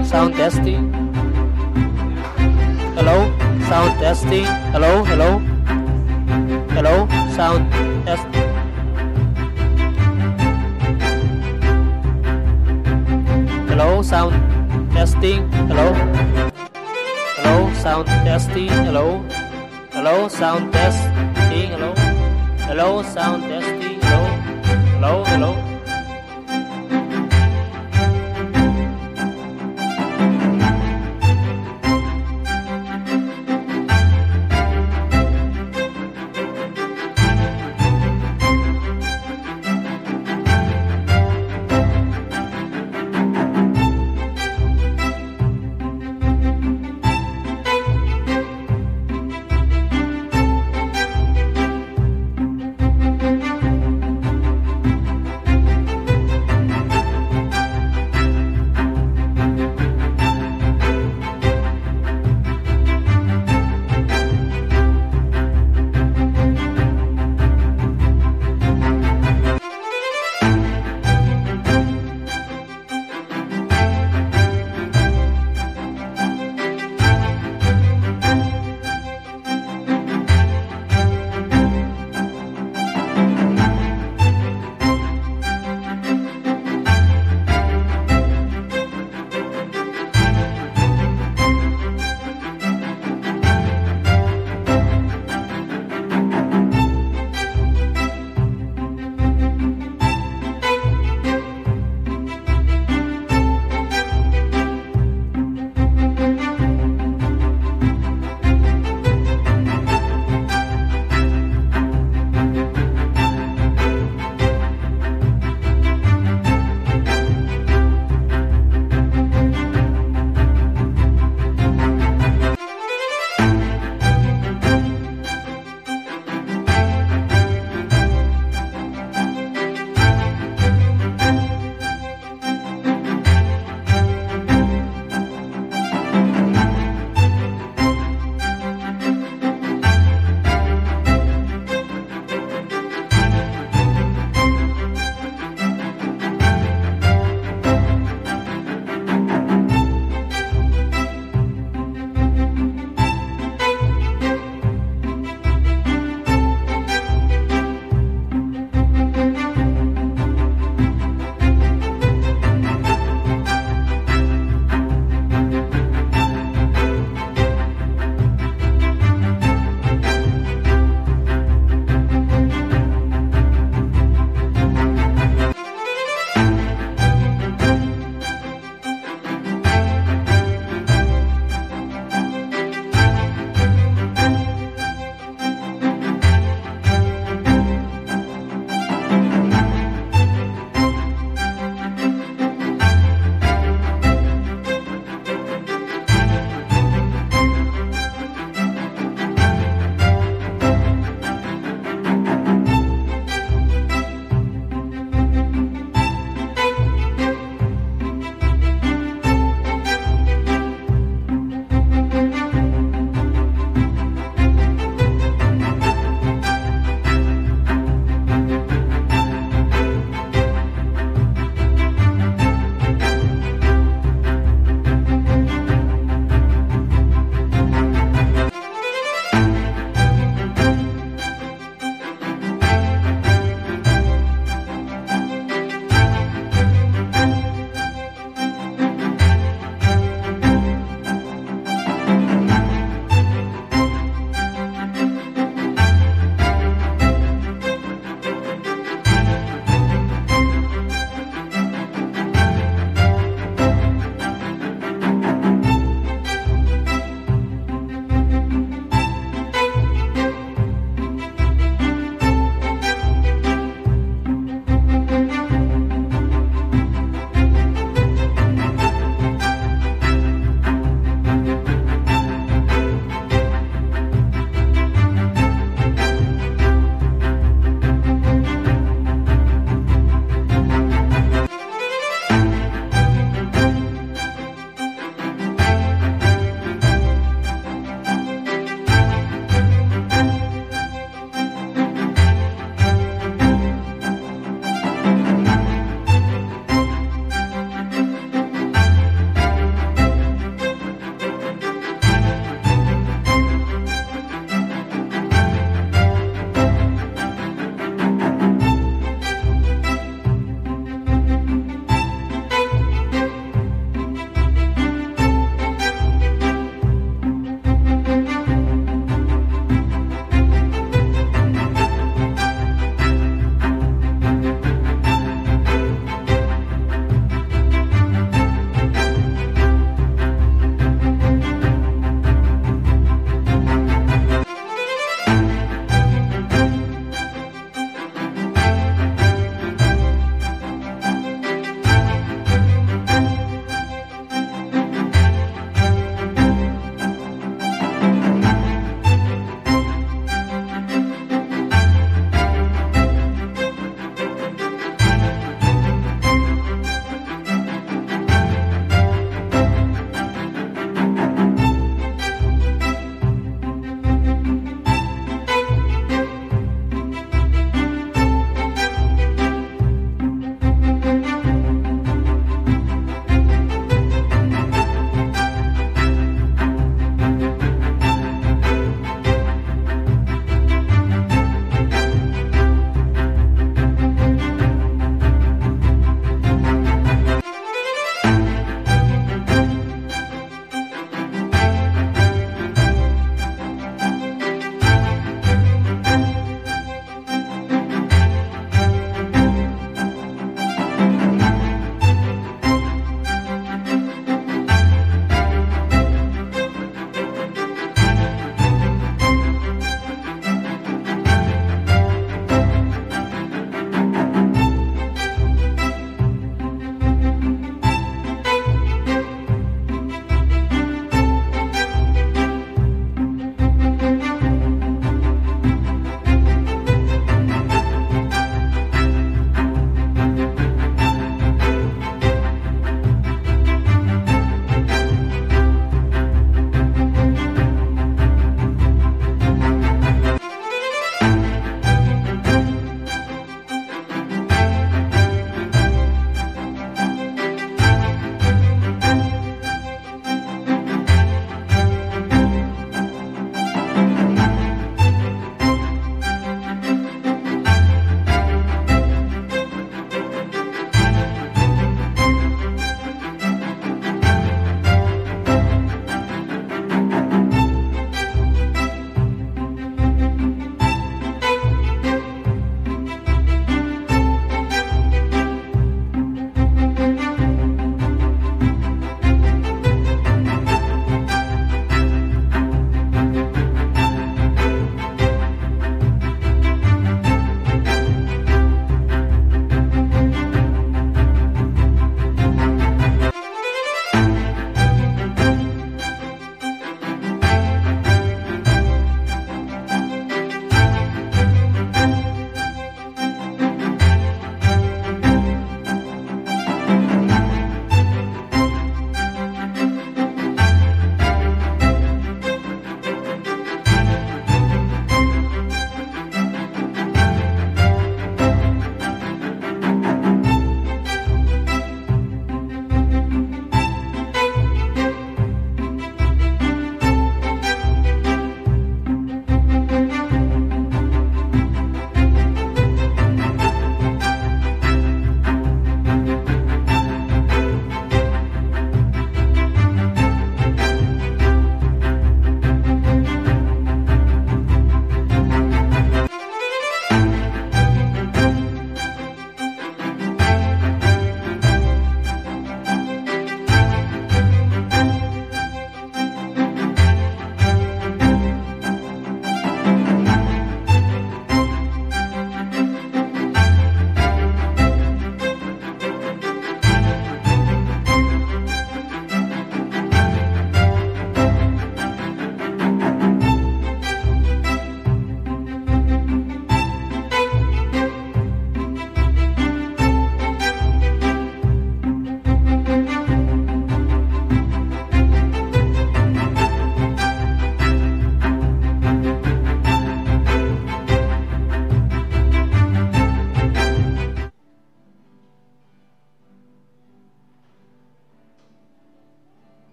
sound testing. Hello, sound testing. Hello, hello. Hello, sound test. Hello, sound testing. Hello. Hello, sound testing. Hello. Hello, sound testing. Hello. Hello, sound testing. Hello. Hello, hello.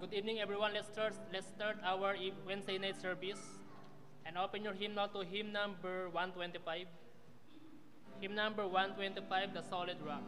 Good evening, everyone. Let's start our Wednesday night service, and open your hymnal to hymn number 125. Hymn number 125, The Solid Rock.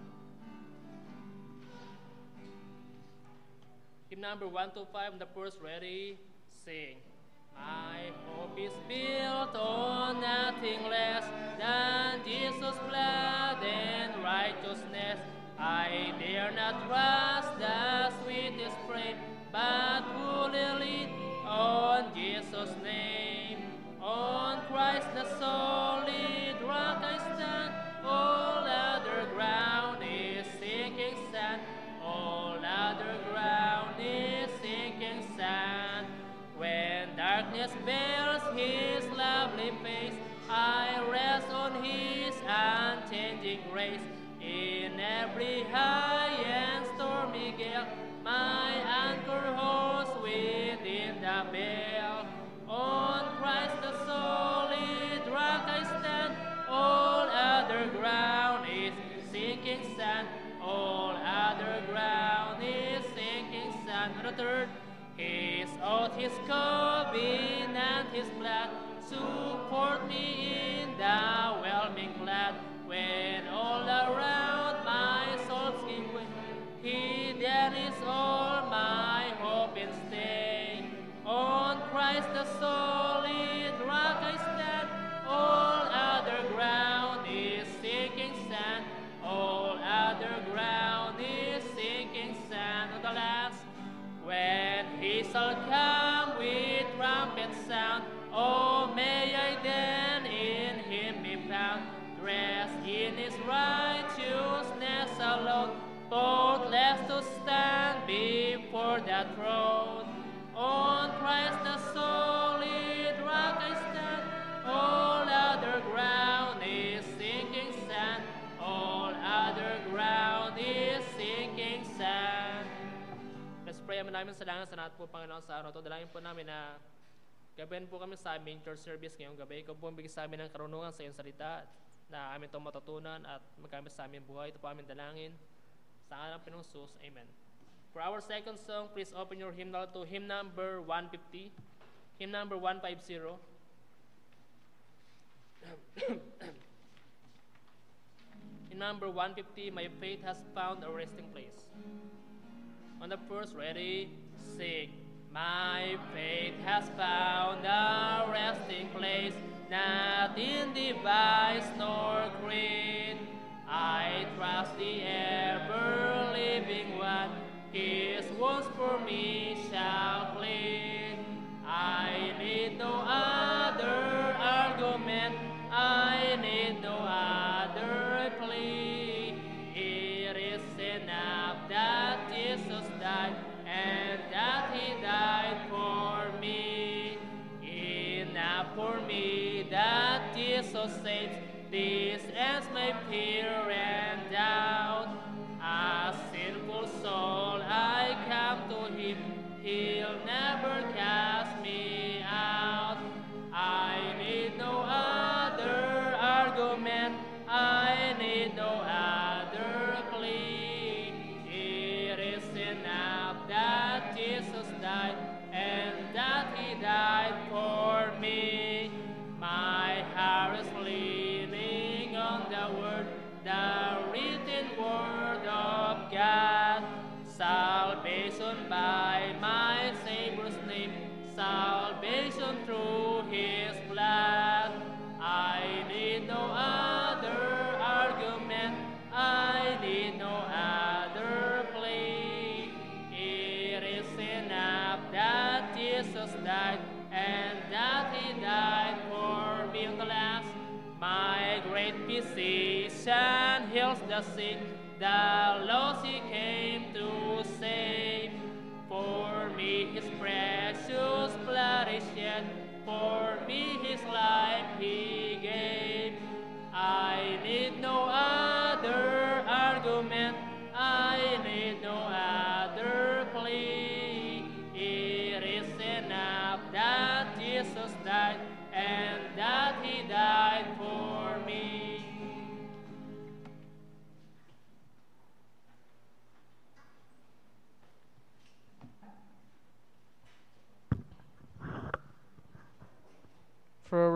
Hymn number 125, the first ready, sing. My hope is built on nothing less than Jesus' blood and righteousness. I dare not trust the sweetest frame, but fully lean on Jesus' name. On Christ the solid rock I stand, all other ground is sinking sand. All other ground is sinking sand. When darkness veils his lovely face, I rest on his unchanging grace. In every high and stormy gale, my anchor holds within the veil. On Christ the solid rock I stand, all other ground is sinking sand. All other ground is sinking sand. The third, his oath, his covenant, his blood support me in the whelming flood. When all around my soul's give way, he then is all my hope and stay. On Christ the solid rock I stand, all other ground is sinking sand. All other ground is sinking sand. On the last, when he shall come with trumpet sound, oh, may I then in him be found, dressed in his righteousness alone, faultless to stand before the throne. On Christ the solid rock I stand, all other ground is sinking sand. All other ground is sinking sand. Let's pray. Amin namin salamat sa lahat po, Panginoon, sa araw ito. Dalangin po namin na gabayan po kami sa aming church service ngayong gabi. Ikaw po ang bigay sa amin ng karunungan sa iyong salita na amin itong matutunan at magamit sa aming buhay. Ito po aming dalangin. Sa ngalan ng Panginoong Jesus. Amen. For our second song, please open your hymnal to hymn number 150. Hymn number 150. In number 150, my faith has found a resting place. On the first, ready, sing. My faith has found a resting place, not in device nor creed. I trust the ever-living one, his wounds for me shall plead. I need no other argument, I need no other plea. It is enough that Jesus died and that he died for me. Enough for me that Jesus saves. This ends my fear and doubt. A sinful soul, I come to him. He'll never cast me out. I need no other argument, I need no other plea. It is enough that Jesus died and that he died for me. My heart is leaning on the word, the written word of God. Salvation by my Savior's name, salvation through his blood. I need no other argument, I need no other plea. It is enough that Jesus died and that he died for me. On the last, my great physician heals the sick, the lost he came to save. For me his precious blood is shed, for me his life he gave. I need no other argument, I need no other plea. It is enough that Jesus died and that he died for me.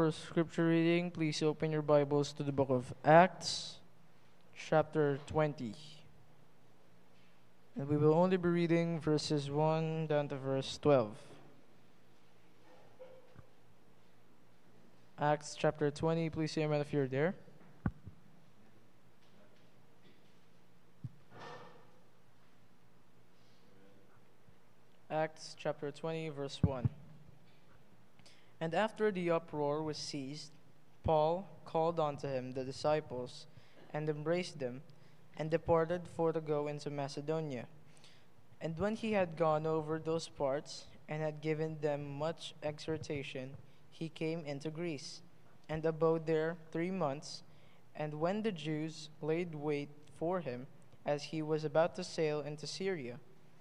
for scripture reading, please open your Bibles to the book of Acts, chapter 20. And we will only be reading verses 1 down to verse 12. Acts chapter 20, please say amen if you're there. Acts chapter 20, verse 1. And after the uproar was ceased, Paul called unto him the disciples, and embraced them, and departed for to go into Macedonia. And when he had gone over those parts, and had given them much exhortation, he came into Greece, and abode there 3 months. And when the Jews laid wait for him, as he was about to sail into Syria,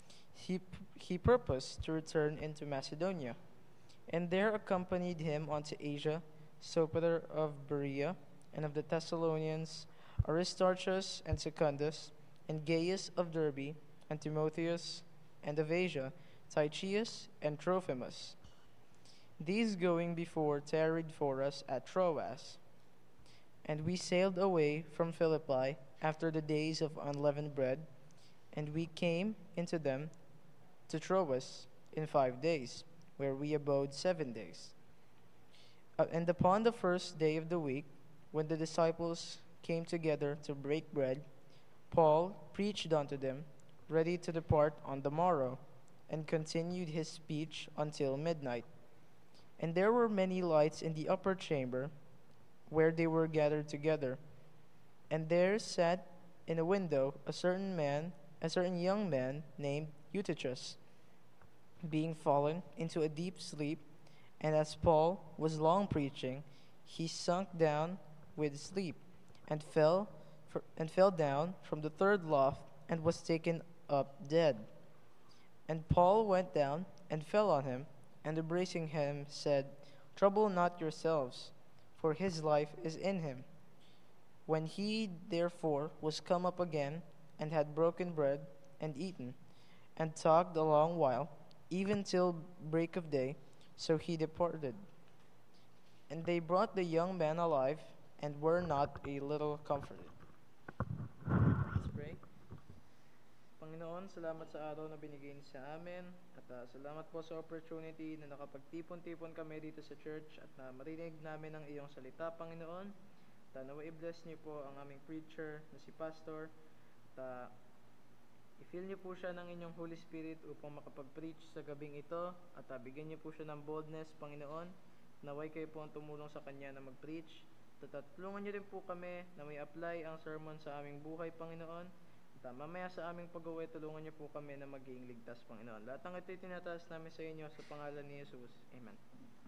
he purposed to return into Macedonia. And there accompanied him unto Asia Sopater of Berea, and of the Thessalonians Aristarchus and Secundus, and Gaius of Derbe, and Timotheus, and of Asia Tychius and Trophimus. These going before tarried for us at Troas. And we sailed away from Philippi after the days of unleavened bread, and we came into them to Troas in 5 days, where we abode 7 days. And upon the first day of the week, when the disciples came together to break bread, Paul preached unto them, ready to depart on the morrow, and continued his speech until midnight. And there were many lights in the upper chamber, where they were gathered together. And there sat in a window a certain young man named Eutychus, being fallen into a deep sleep. And as Paul was long preaching, he sunk down with sleep, and fell down from the third loft, and was taken up dead. And Paul went down and fell on him, and embracing him said, Trouble not yourselves, for his life is in him. When he therefore was come up again, and had broken bread, and eaten, and talked a long while, even till break of day, so he departed. And they brought the young man alive, and were not a little comforted. Let's pray. Panginoon, salamat sa araw na binigay niyo sa amin, at salamat po sa opportunity na nakapagtipon-tipon kami dito sa church, at na marinig namin ang iyong salita, Panginoon. Nawa i-bless niyo po ang aming preacher na si Pastor, at i-fill niyo po siya ng inyong Holy Spirit upang makapag-preach sa gabing ito, at bigyan niyo po siya ng boldness, Panginoon. Naway kayo po ang tumulong sa kanya na mag-preach. At tulungan niyo rin po kami na may apply ang sermon sa aming buhay, Panginoon. At mamaya sa aming pag-uwi, tulungan niyo po kami na maging ligtas, Panginoon. Lahat ng ito'y tinataas namin sa inyo sa pangalan ni Jesus. Amen.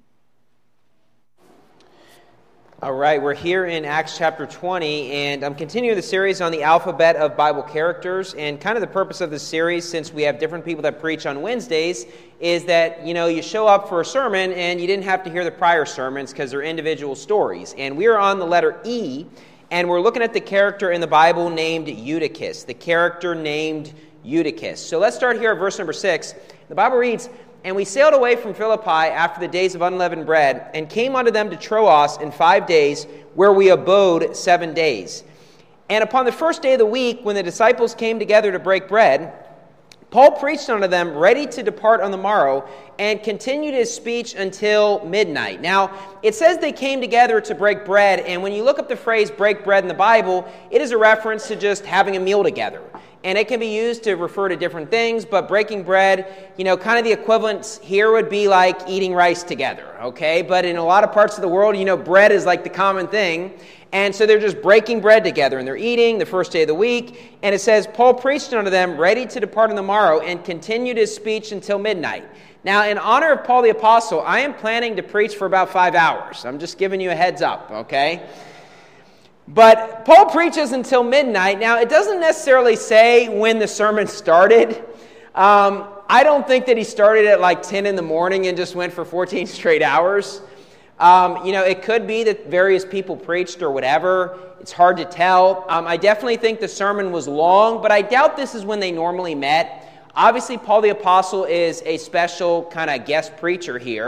All right, we're here in Acts chapter 20, and I'm continuing the series on the alphabet of Bible characters. And kind of the purpose of this series, since we have different people that preach on Wednesdays, is that, you show up for a sermon and you didn't have to hear the prior sermons because they're individual stories. And we are on the letter E, and we're looking at the character in the Bible named Eutychus, the character named Eutychus. So let's start here at verse number 6. The Bible reads, And we sailed away from Philippi after the days of unleavened bread, and came unto them to Troas in 5 days, where we abode 7 days. And upon the first day of the week, when the disciples came together to break bread, Paul preached unto them, ready to depart on the morrow, and continued his speech until midnight. Now, it says they came together to break bread, and when you look up the phrase break bread in the Bible, it is a reference to just having a meal together. And it can be used to refer to different things, but breaking bread, kind of the equivalent here would be like eating rice together, okay? But in a lot of parts of the world, bread is like the common thing. And so they're just breaking bread together, and they're eating the first day of the week. And it says, Paul preached unto them, ready to depart on the morrow, and continued his speech until midnight. Now, in honor of Paul the Apostle, I am planning to preach for about 5 hours. I'm just giving you a heads up, okay? But Paul preaches until midnight. Now, it doesn't necessarily say when the sermon started. I don't think that he started at like 10 in the morning and just went for 14 straight hours. It could be that various people preached or whatever. It's hard to tell. I definitely think the sermon was long, but I doubt this is when they normally met. Obviously, Paul the Apostle is a special kind of guest preacher here.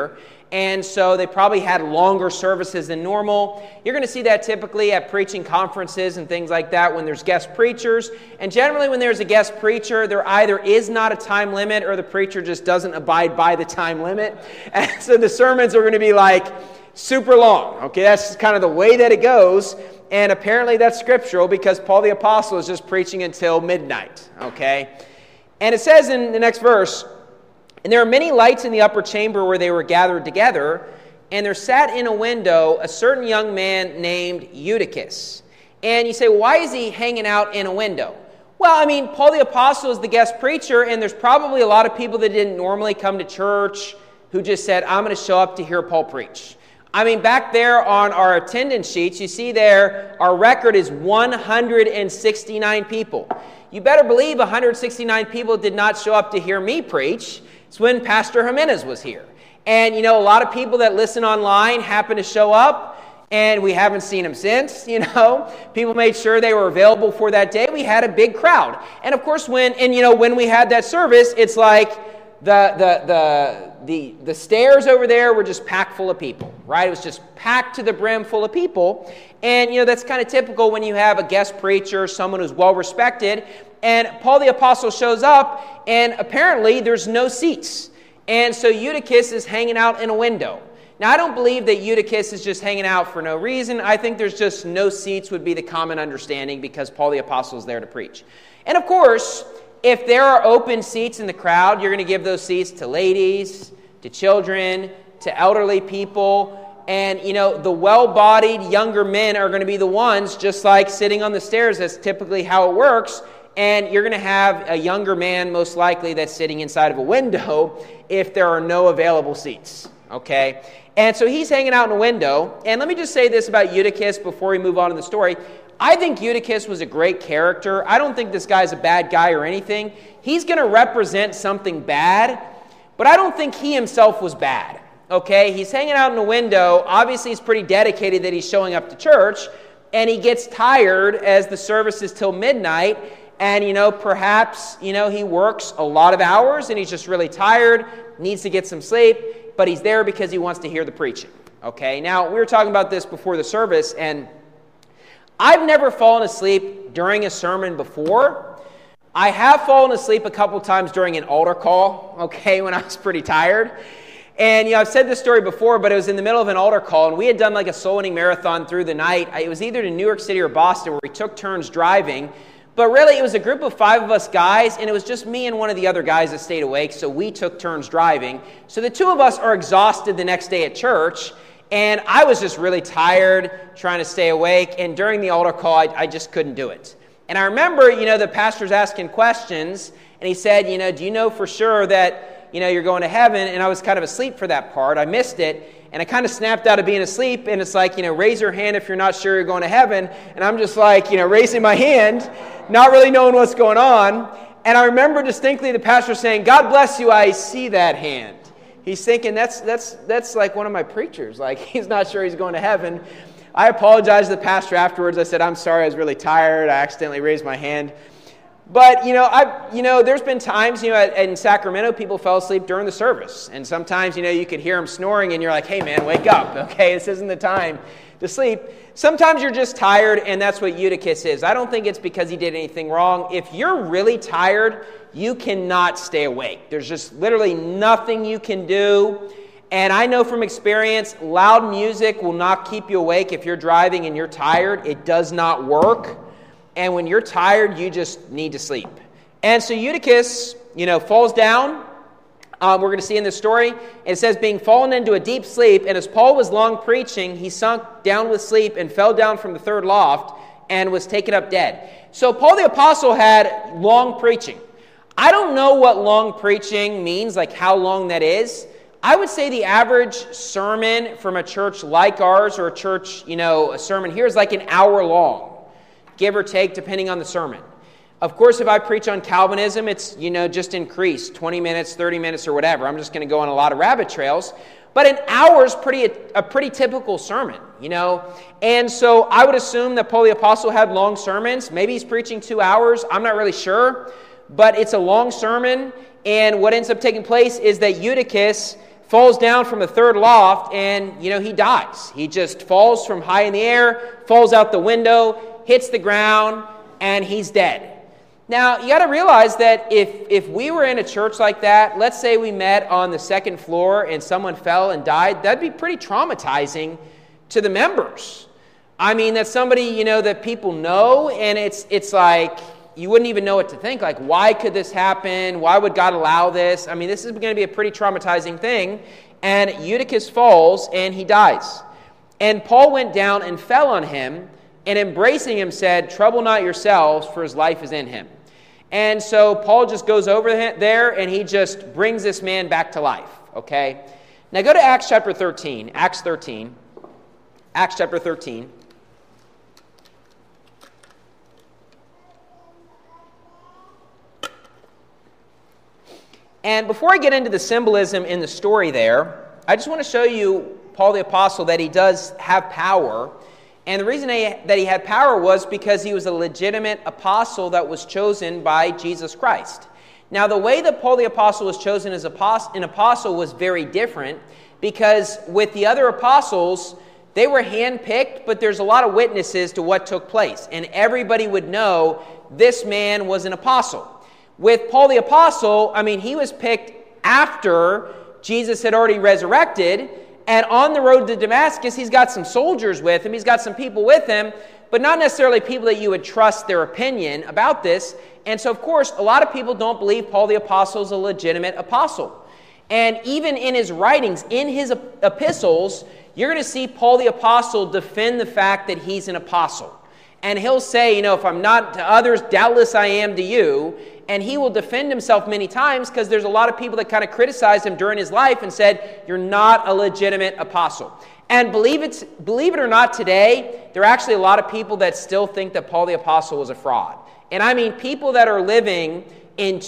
and so they probably had longer services than normal. You're going to see that typically at preaching conferences and things like that when there's guest preachers. And generally when there's a guest preacher, there either is not a time limit or the preacher just doesn't abide by the time limit. And so the sermons are going to be like super long. Okay, that's kind of the way that it goes. And apparently that's scriptural because Paul the Apostle is just preaching until midnight. Okay, and it says in the next verse, "And there are many lights in the upper chamber where they were gathered together, and there sat in a window a certain young man named Eutychus." And you say, why is he hanging out in a window? Well, I mean, Paul the Apostle is the guest preacher, and there's probably a lot of people that didn't normally come to church who just said, I'm going to show up to hear Paul preach. I mean, back there on our attendance sheets, you see there, our record is 169 people. You better believe 169 people did not show up to hear me preach. It's when Pastor Jimenez was here. And, you know, a lot of people that listen online happen to show up, and we haven't seen them since, you know. People made sure they were available for that day. We had a big crowd. And, of course, when we had that service, it's like the stairs over there were just packed full of people, right? It was just packed to the brim full of people. And, you know, that's kind of typical when you have a guest preacher, someone who's well-respected. And Paul the Apostle shows up, and apparently there's no seats. And so Eutychus is hanging out in a window. Now, I don't believe that Eutychus is just hanging out for no reason. I think there's just no seats would be the common understanding because Paul the Apostle is there to preach. And, of course, if there are open seats in the crowd, you're going to give those seats to ladies, to children, to elderly people. And, you know, the well-bodied younger men are going to be the ones just like sitting on the stairs. That's typically how it works. And you're going to have a younger man, most likely, that's sitting inside of a window if there are no available seats, okay? And so he's hanging out in a window. And let me just say this about Eutychus before we move on in the story. I think Eutychus was a great character. I don't think this guy's a bad guy or anything. He's going to represent something bad, but I don't think he himself was bad, okay? He's hanging out in a window. Obviously, he's pretty dedicated that he's showing up to church, and he gets tired as the service is till midnight. And, you know, perhaps, you know, he works a lot of hours and he's just really tired, needs to get some sleep, but he's there because he wants to hear the preaching. Okay, now, we were talking about this before the service, and I've never fallen asleep during a sermon before. I have fallen asleep a couple times during an altar call, okay, when I was pretty tired. And, you know, I've said this story before, but it was in the middle of an altar call, and we had done like a soul winning marathon through the night. It was either to New York City or Boston where we took turns driving. But really, it was a group of 5 of us guys, and it was just me and one of the other guys that stayed awake, so we took turns driving. So the 2 of us are exhausted the next day at church, and I was just really tired trying to stay awake, and during the altar call, I just couldn't do it. And I remember, you know, the pastor's asking questions, and he said, you know, do you know for sure that, you know, you're going to heaven? And I was kind of asleep for that part. I missed it. And I kind of snapped out of being asleep, and it's like, you know, raise your hand if you're not sure you're going to heaven. And I'm just like, you know, raising my hand, not really knowing what's going on. And I remember distinctly the pastor saying, God bless you, I see that hand. He's thinking, that's like one of my preachers. Like, he's not sure he's going to heaven. I apologized to the pastor afterwards. I said, I'm sorry, I was really tired. I accidentally raised my hand. But, you know, there's been times, you know, in Sacramento, people fell asleep during the service. And sometimes, you know, you could hear them snoring, and you're like, hey, man, wake up, okay? This isn't the time to sleep. Sometimes you're just tired, and that's what Eutychus is. I don't think it's because he did anything wrong. If you're really tired, you cannot stay awake. There's just literally nothing you can do. And I know from experience, loud music will not keep you awake if you're driving and you're tired. It does not work. And when you're tired, you just need to sleep. And so Eutychus, you know, falls down. We're going to see in this story. It says, being fallen into a deep sleep, and as Paul was long preaching, he sunk down with sleep and fell down from the 3rd loft and was taken up dead. So Paul the Apostle had long preaching. I don't know what long preaching means, like how long that is. I would say the average sermon from a church like ours, or a church, you know, a sermon here is like an hour long. Give or take, depending on the sermon. Of course, if I preach on Calvinism, it's, you know, just increased, 20 minutes, 30 minutes, or whatever. I'm just going to go on a lot of rabbit trails. But an hour is a pretty typical sermon, you know. And so I would assume that Paul the Apostle had long sermons. Maybe he's preaching 2 hours. I'm not really sure. But it's a long sermon. And what ends up taking place is that Eutychus falls down from the third loft, and, he dies. He just falls from high in the air, falls out the window, hits the ground, and he's dead. Now, you got to realize that if we were in a church like that, let's say we met on the second floor and someone fell and died, that'd be pretty traumatizing to the members. I mean, that's somebody, that people know, and it's like you wouldn't even know what to think. Like, why could this happen? Why would God allow this? I mean, this is going to be a pretty traumatizing thing. And Eutychus falls, and he dies. And Paul went down and fell on him, and embracing him said, "Trouble not yourselves, for his life is in him." And so Paul just goes over there, and he just brings this man back to life, okay? Now go to Acts chapter 13. Acts 13. Acts chapter 13. And before I get into the symbolism in the story there, I just want to show you Paul the Apostle that he does have power. And the reason that he had power was because he was a legitimate apostle that was chosen by Jesus Christ. Now, the way that Paul the Apostle was chosen as an apostle was very different, because with the other apostles, they were handpicked, but there's a lot of witnesses to what took place. And everybody would know this man was an apostle. With Paul the Apostle, he was picked after Jesus had already resurrected, and on the road to Damascus, he's got some soldiers with him, he's got some people with him, but not necessarily people that you would trust their opinion about this. And so, of course, a lot of people don't believe Paul the Apostle is a legitimate apostle. And even in his writings, in his epistles, you're going to see Paul the Apostle defend the fact that he's an apostle. And he'll say, if I'm not to others, doubtless I am to you. And he will defend himself many times, because there's a lot of people that kind of criticized him during his life and said, you're not a legitimate apostle. And believe it or not, today, there are actually a lot of people that still think that Paul the Apostle was a fraud. And people that are living in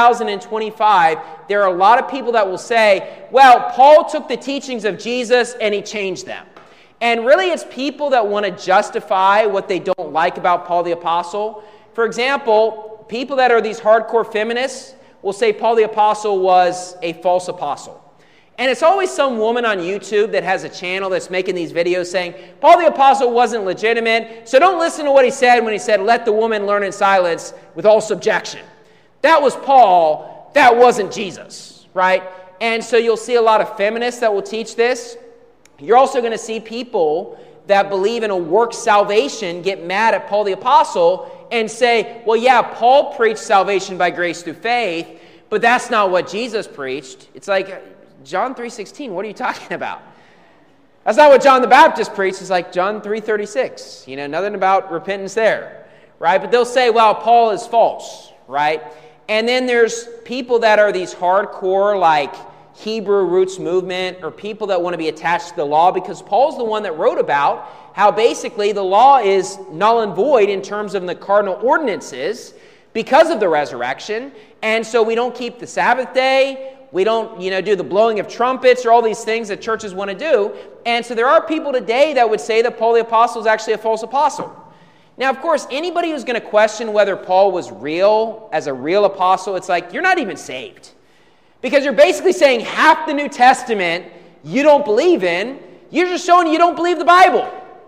2025, there are a lot of people that will say, well, Paul took the teachings of Jesus and he changed them. And really, it's people that want to justify what they don't like about Paul the Apostle. For example, people that are these hardcore feminists will say Paul the Apostle was a false apostle. And it's always some woman on YouTube that has a channel that's making these videos saying, Paul the Apostle wasn't legitimate, so don't listen to what he said when he said, let the woman learn in silence with all subjection. That was Paul, that wasn't Jesus, right? And so you'll see a lot of feminists that will teach this. You're also going to see people that believe in a work salvation get mad at Paul the Apostle and say, well, yeah, Paul preached salvation by grace through faith, but that's not what Jesus preached. It's like, John 3:16, what are you talking about? That's not what John the Baptist preached. It's like John 3:36, nothing about repentance there, right? But they'll say, well, Paul is false, right? And then there's people that are these hardcore, like, Hebrew roots movement, or people that want to be attached to the law, because Paul's the one that wrote about how basically the law is null and void in terms of the cardinal ordinances because of the resurrection. And so we don't keep the Sabbath day, we don't do the blowing of trumpets, or all these things that churches want to do. And so there are people today that would say that Paul the Apostle is actually a false apostle. Now, of course, anybody who's going to question whether Paul was real as a real apostle, it's like, you're not even saved. Because you're basically saying half the New Testament you don't believe in. You're just showing you don't believe the Bible.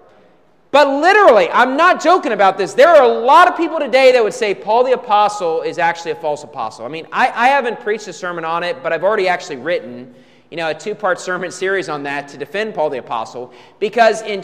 But literally, I'm not joking about this. There are a lot of people today that would say Paul the Apostle is actually a false apostle. I haven't preached a sermon on it, but I've already actually written, a 2-part sermon series on that to defend Paul the Apostle. Because in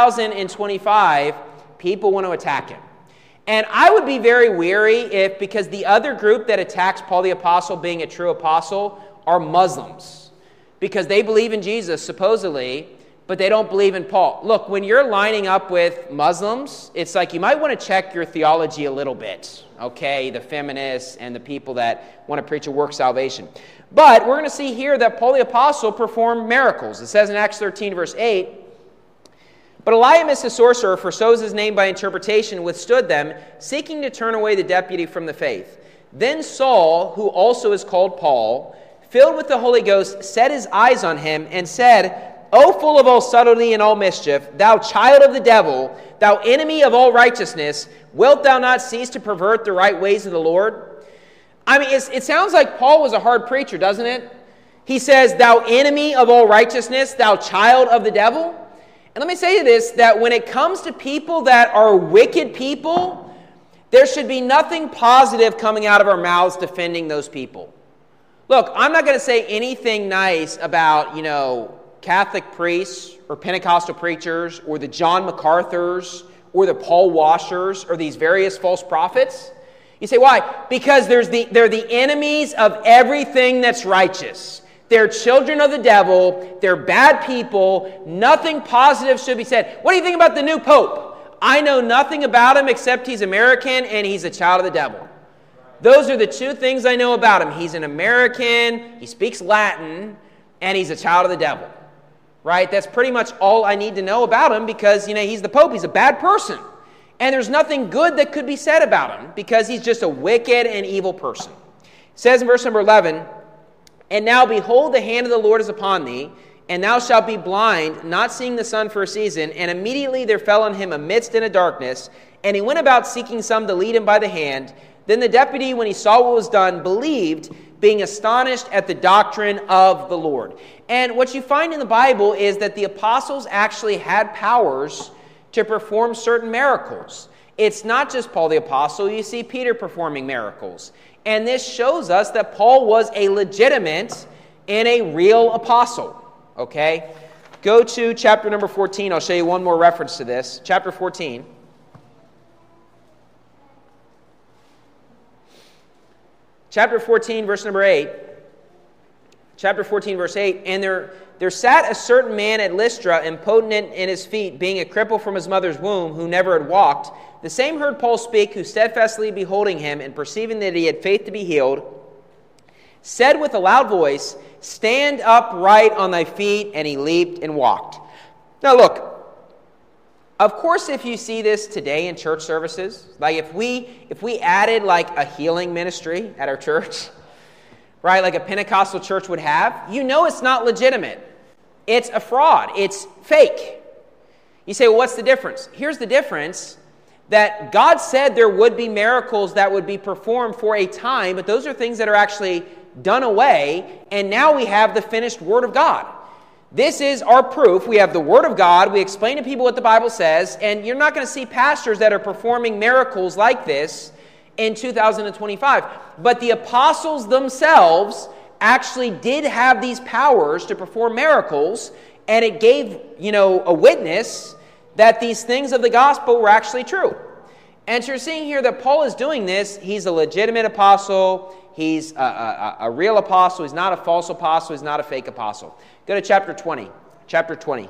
2025, people want to attack him. And I would be very weary because the other group that attacks Paul the Apostle being a true apostle are Muslims. Because they believe in Jesus, supposedly, but they don't believe in Paul. Look, when you're lining up with Muslims, it's like you might want to check your theology a little bit, okay? The feminists and the people that want to preach a work salvation. But we're going to see here that Paul the Apostle performed miracles. It says in Acts 13, verse 8, but Elymas the sorcerer, for so is his name by interpretation, withstood them, seeking to turn away the deputy from the faith. Then Saul, who also is called Paul, filled with the Holy Ghost, set his eyes on him and said, O full of all subtlety and all mischief, thou child of the devil, thou enemy of all righteousness, wilt thou not cease to pervert the right ways of the Lord? It sounds like Paul was a hard preacher, doesn't it? He says, thou enemy of all righteousness, thou child of the devil. And let me say this, that when it comes to people that are wicked people, there should be nothing positive coming out of our mouths defending those people. Look, I'm not going to say anything nice about, Catholic priests or Pentecostal preachers or the John MacArthurs or the Paul Washers or these various false prophets. You say, why? Because they're the enemies of everything that's righteous. They're children of the devil. They're bad people. Nothing positive should be said. What do you think about the new pope? I know nothing about him except he's American and he's a child of the devil. Those are the two things I know about him. He's an American, he speaks Latin, and he's a child of the devil. Right? That's pretty much all I need to know about him because, he's the pope. He's a bad person. And there's nothing good that could be said about him because he's just a wicked and evil person. It says in verse number 11, and now behold, the hand of the Lord is upon thee, and thou shalt be blind, not seeing the sun for a season. And immediately there fell on him a mist and a darkness, and he went about seeking some to lead him by the hand. Then the deputy, when he saw what was done, believed, being astonished at the doctrine of the Lord. And what you find in the Bible is that the apostles actually had powers to perform certain miracles. It's not just Paul the apostle. You see Peter performing miracles. And this shows us that Paul was a legitimate and a real apostle. Okay? Go to chapter number 14. I'll show you one more reference to this. Chapter 14. Chapter 14, verse number 8. Chapter 14, verse 8. And there sat a certain man at Lystra, impotent in his feet, being a cripple from his mother's womb, who never had walked. The same heard Paul speak, who steadfastly beholding him, and perceiving that he had faith to be healed, said with a loud voice, stand upright on thy feet, and he leaped and walked. Now look, of course, if you see this today in church services, like if we added like a healing ministry at our church, right, like a Pentecostal church would have, it's not legitimate. It's a fraud. It's fake. You say, well, what's the difference? Here's the difference, that God said there would be miracles that would be performed for a time, but those are things that are actually done away, and now we have the finished Word of God. This is our proof. We have the Word of God. We explain to people what the Bible says, and you're not going to see pastors that are performing miracles like this in 2025. But the apostles themselves actually did have these powers to perform miracles, and it gave, a witness that these things of the gospel were actually true. And so you're seeing here that Paul is doing this. He's a legitimate apostle. He's a real apostle. He's not a false apostle. He's not a fake apostle. Go to chapter 20. Chapter 20.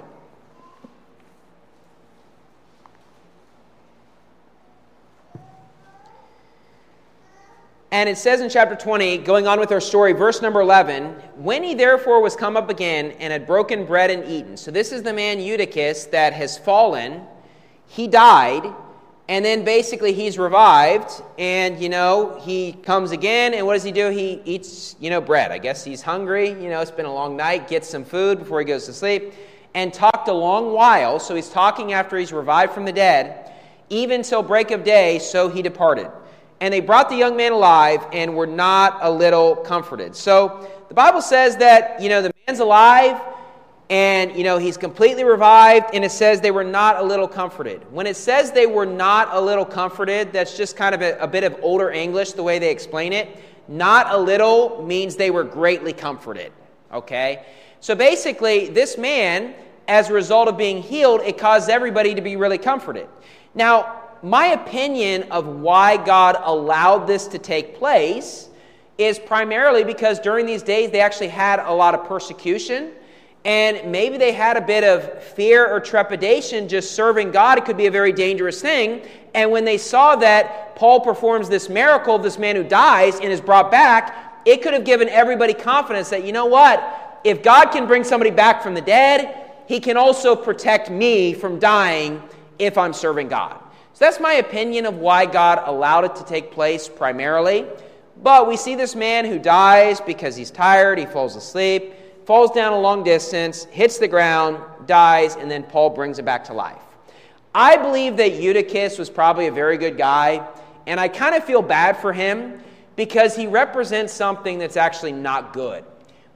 And it says in chapter 20, going on with our story, verse number 11, when he therefore was come up again and had broken bread and eaten. So this is the man Eutychus that has fallen. He died, and then basically he's revived, and, he comes again, and what does he do? He eats, bread. I guess he's hungry. It's been a long night. Gets some food before he goes to sleep, and talked a long while. So he's talking after he's revived from the dead, even till break of day, so he departed. And they brought the young man alive and were not a little comforted. So the Bible says that, the man's alive and, he's completely revived. And it says they were not a little comforted. When it says they were not a little comforted, that's just kind of a bit of older English, the way they explain it. Not a little means they were greatly comforted. Okay? So basically, this man, as a result of being healed, it caused everybody to be really comforted. Now, my opinion of why God allowed this to take place is primarily because during these days they actually had a lot of persecution, and maybe they had a bit of fear or trepidation just serving God. It could be a very dangerous thing. And when they saw that Paul performs this miracle of this man who dies and is brought back, it could have given everybody confidence that, if God can bring somebody back from the dead, he can also protect me from dying if I'm serving God. So that's my opinion of why God allowed it to take place primarily. But we see this man who dies because he's tired, he falls asleep, falls down a long distance, hits the ground, dies, and then Paul brings him back to life. I believe that Eutychus was probably a very good guy, and I kind of feel bad for him because he represents something that's actually not good.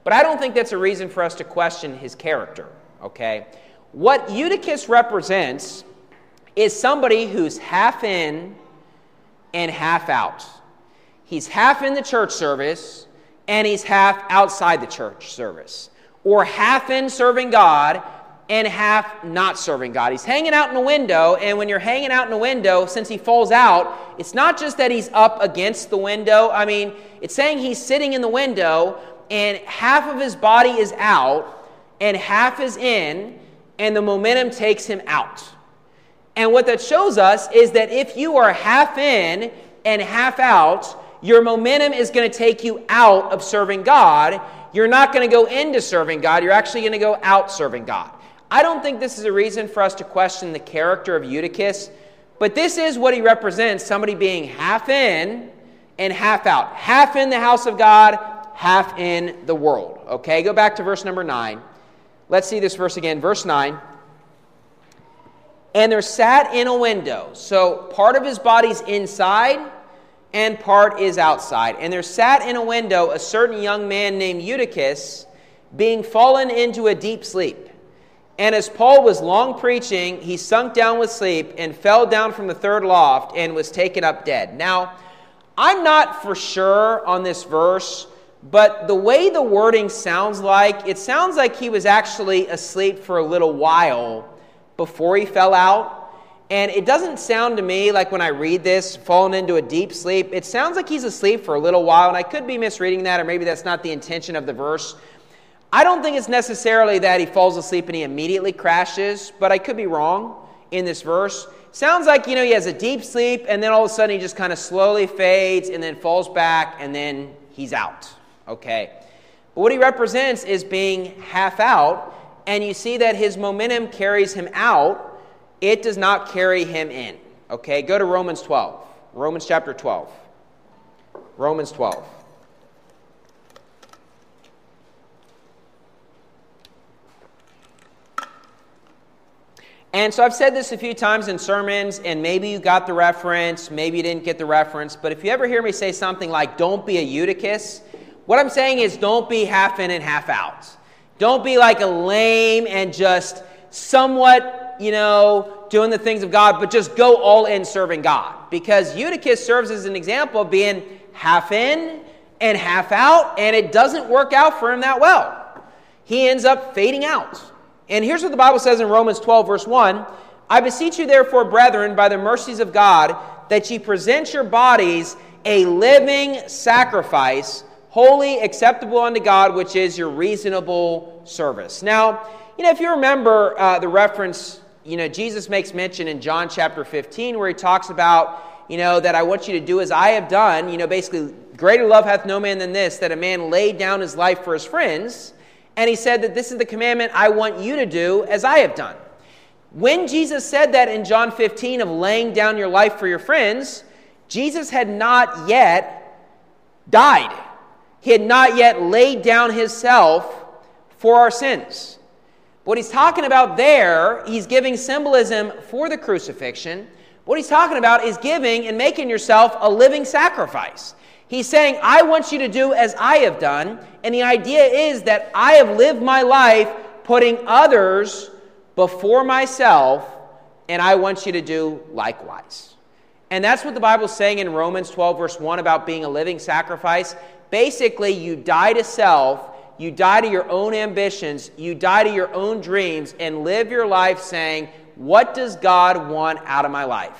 But I don't think that's a reason for us to question his character, okay? What Eutychus represents is somebody who's half in and half out. He's half in the church service, and he's half outside the church service. Or half in serving God, and half not serving God. He's hanging out in the window, and when you're hanging out in the window, since he falls out, it's not just that he's up against the window. I mean, it's saying he's sitting in the window, and half of his body is out, and half is in, and the momentum takes him out. And what that shows us is that if you are half in and half out, your momentum is going to take you out of serving God. You're not going to go into serving God. You're actually going to go out serving God. I don't think this is a reason for us to question the character of Eutychus, but this is what he represents, somebody being half in and half out. Half in the house of God, half in the world. Okay, go back to verse number 9. Let's see this verse again. Verse 9. And there sat in a window. So part of his body's inside and part is outside. And there sat in a window a certain young man named Eutychus, being fallen into a deep sleep. And as Paul was long preaching, he sunk down with sleep and fell down from the third loft and was taken up dead. Now, I'm not for sure on this verse, but the way the wording sounds like, it sounds like he was actually asleep for a little while before he fell out. And it doesn't sound to me like when I read this, fallen into a deep sleep, it sounds like he's asleep for a little while, and I could be misreading that, or maybe that's not the intention of the verse. I don't think it's necessarily that he falls asleep and he immediately crashes, but I could be wrong in this verse. Sounds like, he has a deep sleep, and then all of a sudden he just kind of slowly fades and then falls back, and then he's out. Okay. But what he represents is being half out, and you see that his momentum carries him out. It does not carry him in. Okay, go to Romans 12. Romans chapter 12. Romans 12. And so I've said this a few times in sermons, and maybe you got the reference, maybe you didn't get the reference, but if you ever hear me say something like, don't be a Eutychus, what I'm saying is don't be half in and half out. Don't be like a lame and just somewhat, doing the things of God, but just go all in serving God. Because Eutychus serves as an example of being half in and half out, and it doesn't work out for him that well. He ends up fading out. And here's what the Bible says in Romans 12, verse 1. I beseech you, therefore, brethren, by the mercies of God, that ye present your bodies a living sacrifice, holy, acceptable unto God, which is your reasonable service. Now, if you remember the reference, Jesus makes mention in John chapter 15 where he talks about, that I want you to do as I have done. Basically, greater love hath no man than this, that a man laid down his life for his friends. And he said that this is the commandment I want you to do as I have done. When Jesus said that in John 15 of laying down your life for your friends, Jesus had not yet died. He had not yet laid down himself for our sins. What he's talking about there, he's giving symbolism for the crucifixion. What he's talking about is giving and making yourself a living sacrifice. He's saying, I want you to do as I have done. And the idea is that I have lived my life putting others before myself, and I want you to do likewise. And that's what the Bible's saying in Romans 12, verse 1 about being a living sacrifice. Basically, you die to self. You die to your own ambitions, you die to your own dreams, and live your life saying, what does God want out of my life?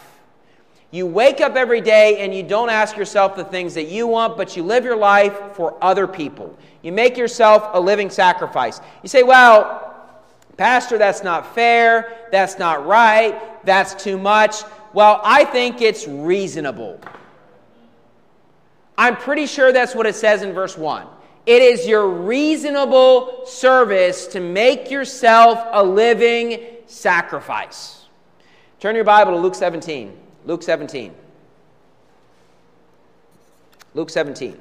You wake up every day and you don't ask yourself the things that you want, but you live your life for other people. You make yourself a living sacrifice. You say, well, Pastor, that's not fair, that's not right, that's too much. Well, I think it's reasonable. I'm pretty sure that's what it says in verse 1. It is your reasonable service to make yourself a living sacrifice. Turn your Bible to Luke 17. Luke 17. Luke 17.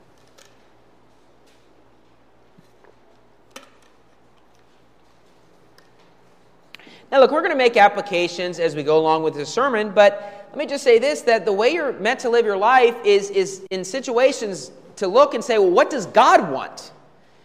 Now look, we're going to make applications as we go along with this sermon, but let me just say this, that the way you're meant to live your life is in situations to look and say, well, what does God want?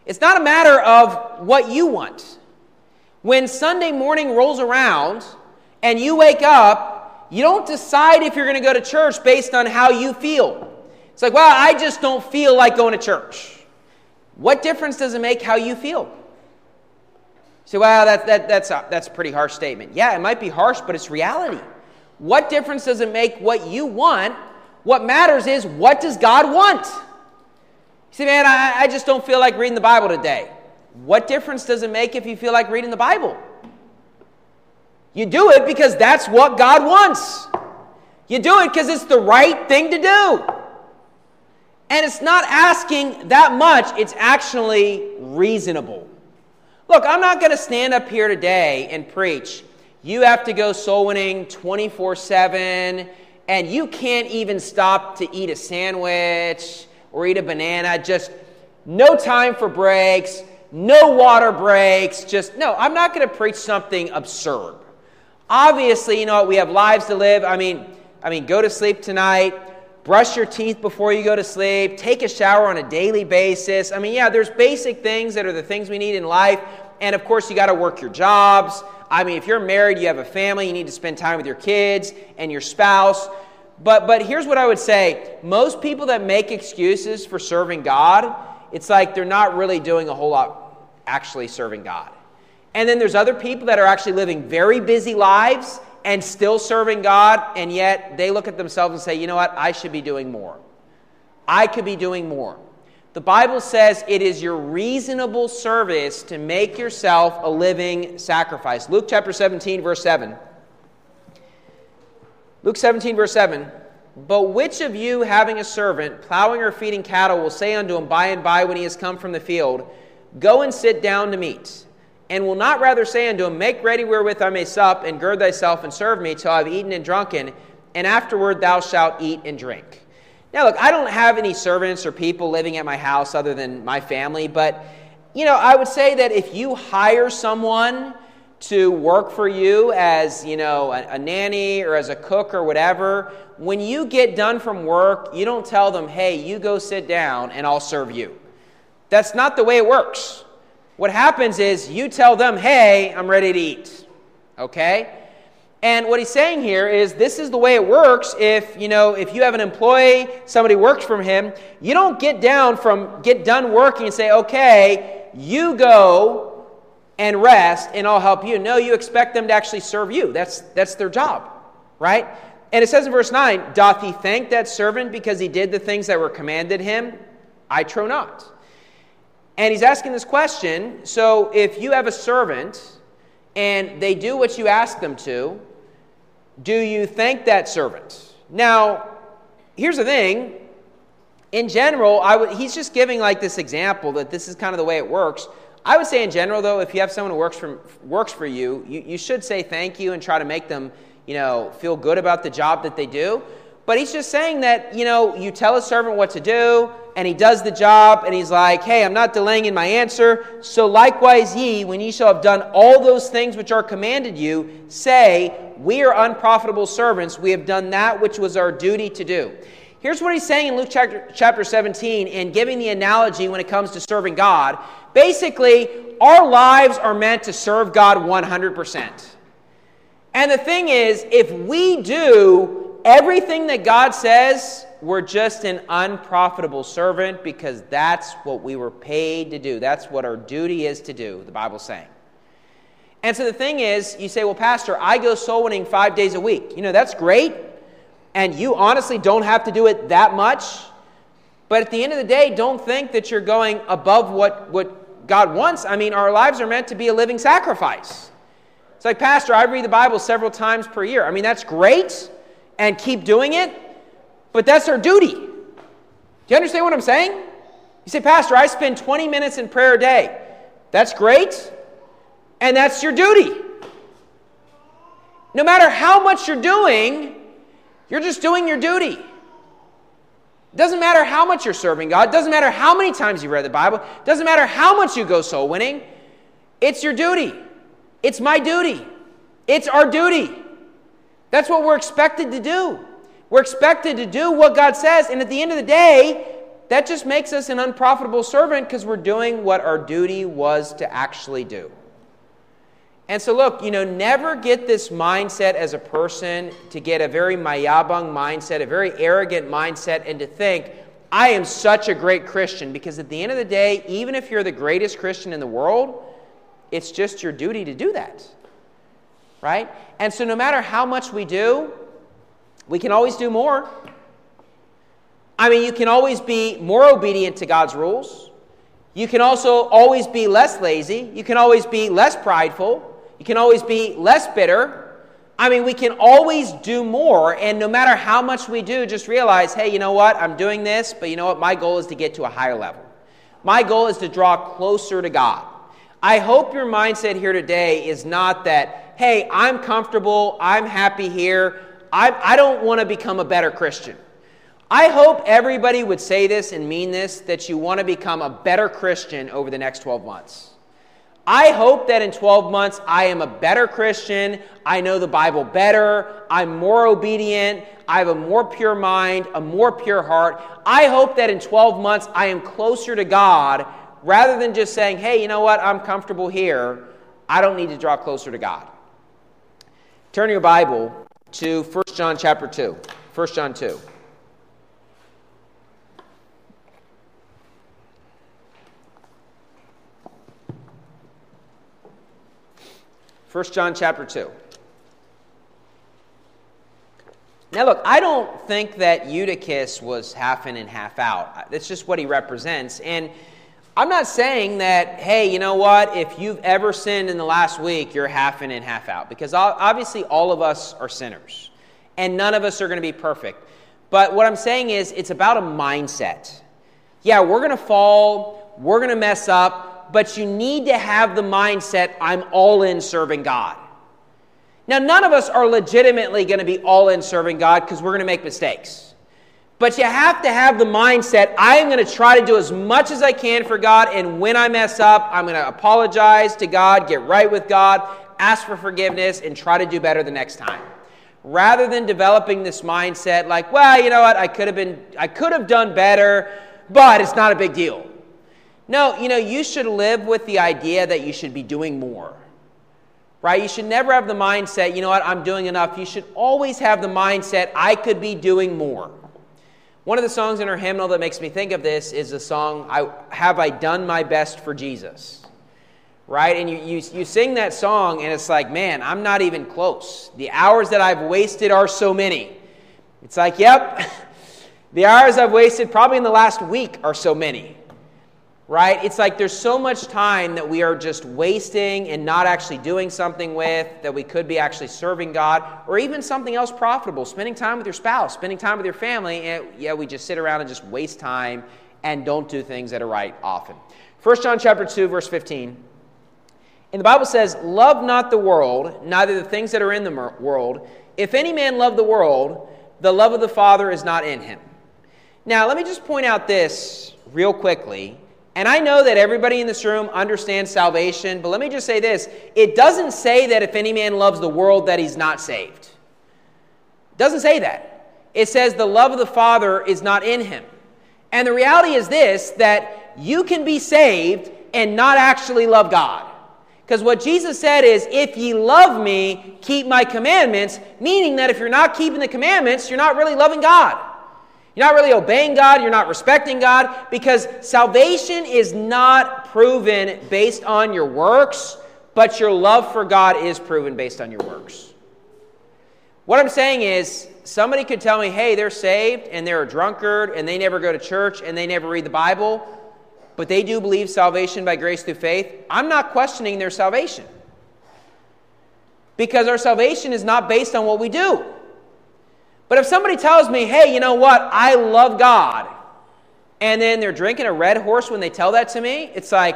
It's not a matter of what you want. When Sunday morning rolls around and you wake up, you don't decide if you're going to go to church based on how you feel. It's like, well, I just don't feel like going to church. What difference does it make how you feel? You say, well, that's a pretty harsh statement. Yeah, it might be harsh, but it's reality. What difference does it make what you want? What matters is, what does God want? You say, man, I just don't feel like reading the Bible today. What difference does it make if you feel like reading the Bible? You do it because that's what God wants. You do it because it's the right thing to do. And it's not asking that much. It's actually reasonable. Look, I'm not going to stand up here today and preach, you have to go soul winning 24/7, and you can't even stop to eat a sandwich or eat a banana, just no time for breaks, no water breaks, no, I'm not going to preach something absurd. Obviously, we have lives to live. I mean, go to sleep tonight, brush your teeth before you go to sleep, take a shower on a daily basis. There's basic things that are the things we need in life, and of course, you got to work your jobs. If you're married, you have a family, you need to spend time with your kids and your spouse. But here's what I would say. Most people that make excuses for serving God, it's like they're not really doing a whole lot actually serving God. And then there's other people that are actually living very busy lives and still serving God, and yet they look at themselves and say, you know what, I should be doing more. I could be doing more. The Bible says it is your reasonable service to make yourself a living sacrifice. Luke chapter 17, verse 7. Luke 17, verse 7, but which of you, having a servant, plowing or feeding cattle, will say unto him by and by when he has come from the field, go and sit down to meat, and will not rather say unto him, make ready wherewith I may sup, and gird thyself and serve me till I have eaten and drunken, and afterward thou shalt eat and drink. Now look, I don't have any servants or people living at my house other than my family, but I would say that if you hire someone to work for you as, a nanny or as a cook or whatever, when you get done from work, you don't tell them, hey, you go sit down and I'll serve you. That's not the way it works. What happens is you tell them, hey, I'm ready to eat. Okay? And what he's saying here is this is the way it works. If you have an employee, somebody works for him, you don't get done working and say, okay, you go and rest, and I'll help you. No, you expect them to actually serve you. That's their job, right? And it says in verse 9, doth he thank that servant because he did the things that were commanded him? I trow not. And he's asking this question, so if you have a servant and they do what you ask them to, do you thank that servant? Now, here's the thing. In general, he's just giving like this example that this is kind of the way it works. I would say in general, though, if you have someone who works for you, you should say thank you and try to make them, feel good about the job that they do. But he's just saying that, you tell a servant what to do, and he does the job, and he's like, hey, I'm not delaying in my answer. So likewise ye, when ye shall have done all those things which are commanded you, say, we are unprofitable servants. We have done that which was our duty to do. Here's what he's saying in Luke chapter 17 and giving the analogy when it comes to serving God. Basically, our lives are meant to serve God 100%. And the thing is, if we do everything that God says, we're just an unprofitable servant because that's what we were paid to do. That's what our duty is to do, the Bible's saying. And so the thing is, you say, well, Pastor, I go soul winning 5 days a week. That's great. And you honestly don't have to do it that much. But at the end of the day, don't think that you're going above what God wants. Our lives are meant to be a living sacrifice. It's like, Pastor, I read the Bible several times per year. That's great, and keep doing it, but that's our duty. Do you understand what I'm saying? You say, Pastor, I spend 20 minutes in prayer a day. That's great, and that's your duty. No matter how much you're doing, you're just doing your duty. It doesn't matter how much you're serving God. It doesn't matter how many times you read the Bible. It doesn't matter how much you go soul winning. It's your duty. It's my duty. It's our duty. That's what we're expected to do. We're expected to do what God says, and at the end of the day, that just makes us an unprofitable servant because we're doing what our duty was to actually do. And so look, never get this mindset as a person to get a very mayabang mindset, a very arrogant mindset, and to think, I am such a great Christian, because at the end of the day, even if you're the greatest Christian in the world, it's just your duty to do that, right? And so no matter how much we do, we can always do more. I mean, you can always be more obedient to God's rules. You can also always be less lazy. You can always be less prideful. You can always be less bitter. I mean, we can always do more, and no matter how much we do, just realize, hey, you know what? I'm doing this, but you know what? My goal is to get to a higher level. My goal is to draw closer to God. I hope your mindset here today is not that, hey, I'm comfortable, I'm happy here, I don't want to become a better Christian. I hope everybody would say this and mean this, that you want to become a better Christian over the next 12 months. I hope that in 12 months I am a better Christian, I know the Bible better, I'm more obedient, I have a more pure mind, a more pure heart. I hope that in 12 months I am closer to God rather than just saying, hey, you know what, I'm comfortable here, I don't need to draw closer to God. Turn your Bible to 1 John chapter 2. 1 John 2. 1 John chapter 2. Now look, I don't think that Eutychus was half in and half out. That's just what he represents. And I'm not saying that, hey, you know what, if you've ever sinned in the last week, you're half in and half out. Because obviously all of us are sinners. And none of us are going to be perfect. But what I'm saying is, it's about a mindset. Yeah, we're going to fall, we're going to mess up, but you need to have the mindset, I'm all in serving God. Now, none of us are legitimately going to be all in serving God because we're going to make mistakes. But you have to have the mindset, I'm going to try to do as much as I can for God, and when I mess up, I'm going to apologize to God, get right with God, ask for forgiveness, and try to do better the next time. Rather than developing this mindset like, well, you know what, I could have done better, but it's not a big deal. No, you should live with the idea that you should be doing more, right? You should never have the mindset, you know what, I'm doing enough. You should always have the mindset, I could be doing more. One of the songs in our hymnal that makes me think of this is the song, Have I Done My Best for Jesus? Right? And you sing that song and it's like, man, I'm not even close. The hours that I've wasted are so many. It's like, yep, the hours I've wasted probably in the last week are so many. Right? It's like there's so much time that we are just wasting and not actually doing something with, that we could be actually serving God, or even something else profitable, spending time with your spouse, spending time with your family, and yeah, we just sit around and just waste time and don't do things that are right often. 1 John chapter 2, verse 15. And the Bible says, love not the world, neither the things that are in the world. If any man love the world, the love of the Father is not in him. Now, let me just point out this real quickly. And I know that everybody in this room understands salvation, but let me just say this. It doesn't say that if any man loves the world that he's not saved. It doesn't say that. It says the love of the Father is not in him. And the reality is this, that you can be saved and not actually love God. Because what Jesus said is, if ye love me, keep my commandments, meaning that if you're not keeping the commandments, you're not really loving God. You're not really obeying God, you're not respecting God, because salvation is not proven based on your works, but your love for God is proven based on your works. What I'm saying is, somebody could tell me, hey, they're saved, and they're a drunkard, and they never go to church, and they never read the Bible, but they do believe salvation by grace through faith. I'm not questioning their salvation. Because our salvation is not based on what we do. But if somebody tells me, hey, you know what, I love God, and then they're drinking a Red Horse when they tell that to me, it's like,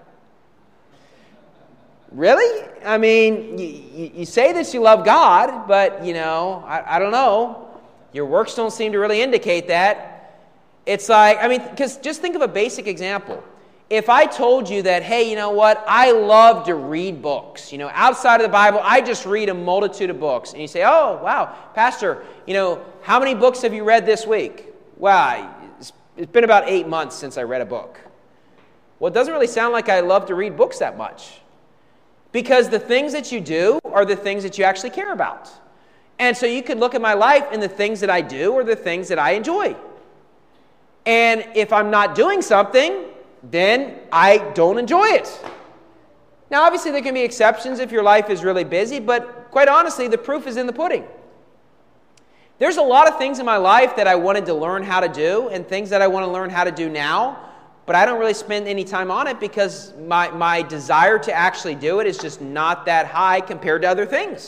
really? I mean, you say that you love God, but, I don't know. Your works don't seem to really indicate that. It's like, because just think of a basic example. If I told you that, hey, you know what, I love to read books. Outside of the Bible, I just read a multitude of books. And you say, oh, wow, Pastor, how many books have you read this week? Well, It's been about 8 months since I read a book. Well, it doesn't really sound like I love to read books that much. Because the things that you do are the things that you actually care about. And so you could look at my life and the things that I do are the things that I enjoy. And if I'm not doing something, then I don't enjoy it. Now, obviously, there can be exceptions if your life is really busy, but quite honestly, the proof is in the pudding. There's a lot of things in my life that I wanted to learn how to do and things that I want to learn how to do now, but I don't really spend any time on it because my desire to actually do it is just not that high compared to other things.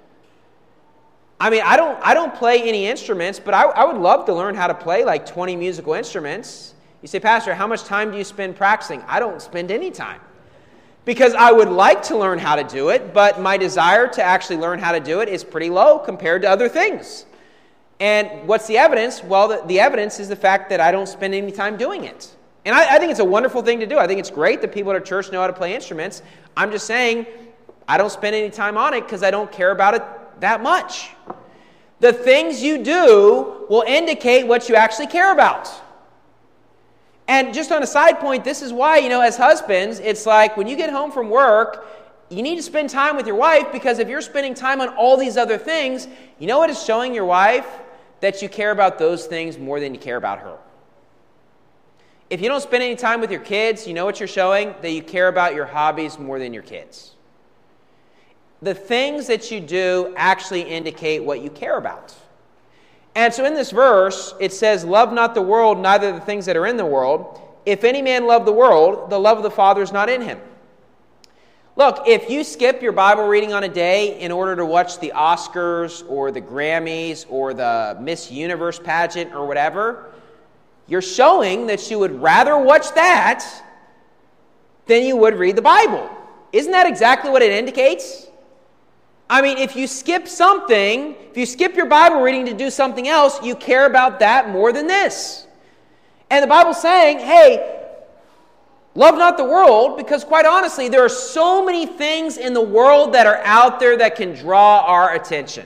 I mean, I don't play any instruments, but I would love to learn how to play like 20 musical instruments. You say, Pastor, how much time do you spend practicing? I don't spend any time. Because I would like to learn how to do it, but my desire to actually learn how to do it is pretty low compared to other things. And what's the evidence? Well, the evidence is the fact that I don't spend any time doing it. And I think it's a wonderful thing to do. I think it's great that people at our church know how to play instruments. I'm just saying I don't spend any time on it because I don't care about it that much. The things you do will indicate what you actually care about. And just on a side point, this is why, as husbands, it's like when you get home from work, you need to spend time with your wife because if you're spending time on all these other things, you know what is showing your wife? That you care about those things more than you care about her. If you don't spend any time with your kids, you know what you're showing? That you care about your hobbies more than your kids. The things that you do actually indicate what you care about. And so in this verse, it says, love not the world, neither the things that are in the world. If any man love the world, the love of the Father is not in him. Look, if you skip your Bible reading on a day in order to watch the Oscars or the Grammys or the Miss Universe pageant or whatever, you're showing that you would rather watch that than you would read the Bible. Isn't that exactly what it indicates? I mean, if you skip something, if you skip your Bible reading to do something else, you care about that more than this. And the Bible's saying, hey, love not the world, because quite honestly, there are so many things in the world that are out there that can draw our attention.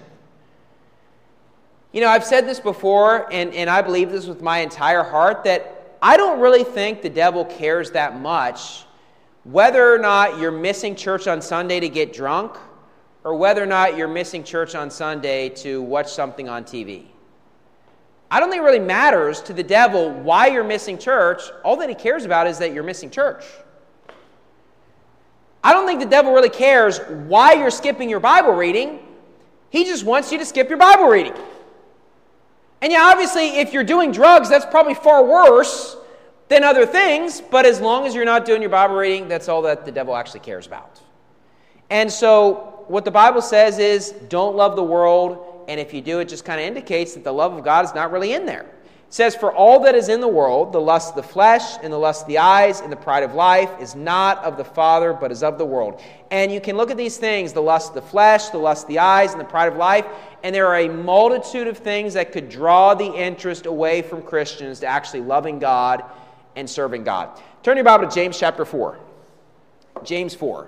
I've said this before, and I believe this with my entire heart, that I don't really think the devil cares that much whether or not you're missing church on Sunday to get drunk or whether or not you're missing church on Sunday to watch something on TV. I don't think it really matters to the devil why you're missing church. All that he cares about is that you're missing church. I don't think the devil really cares why you're skipping your Bible reading. He just wants you to skip your Bible reading. And yeah, obviously, if you're doing drugs, that's probably far worse than other things, but as long as you're not doing your Bible reading, that's all that the devil actually cares about. And so what the Bible says is, don't love the world, and if you do, it just kind of indicates that the love of God is not really in there. It says, for all that is in the world, the lust of the flesh, and the lust of the eyes, and the pride of life, is not of the Father, but is of the world. And you can look at these things, the lust of the flesh, the lust of the eyes, and the pride of life, and there are a multitude of things that could draw the interest away from Christians to actually loving God and serving God. Turn your Bible to James chapter 4. James 4.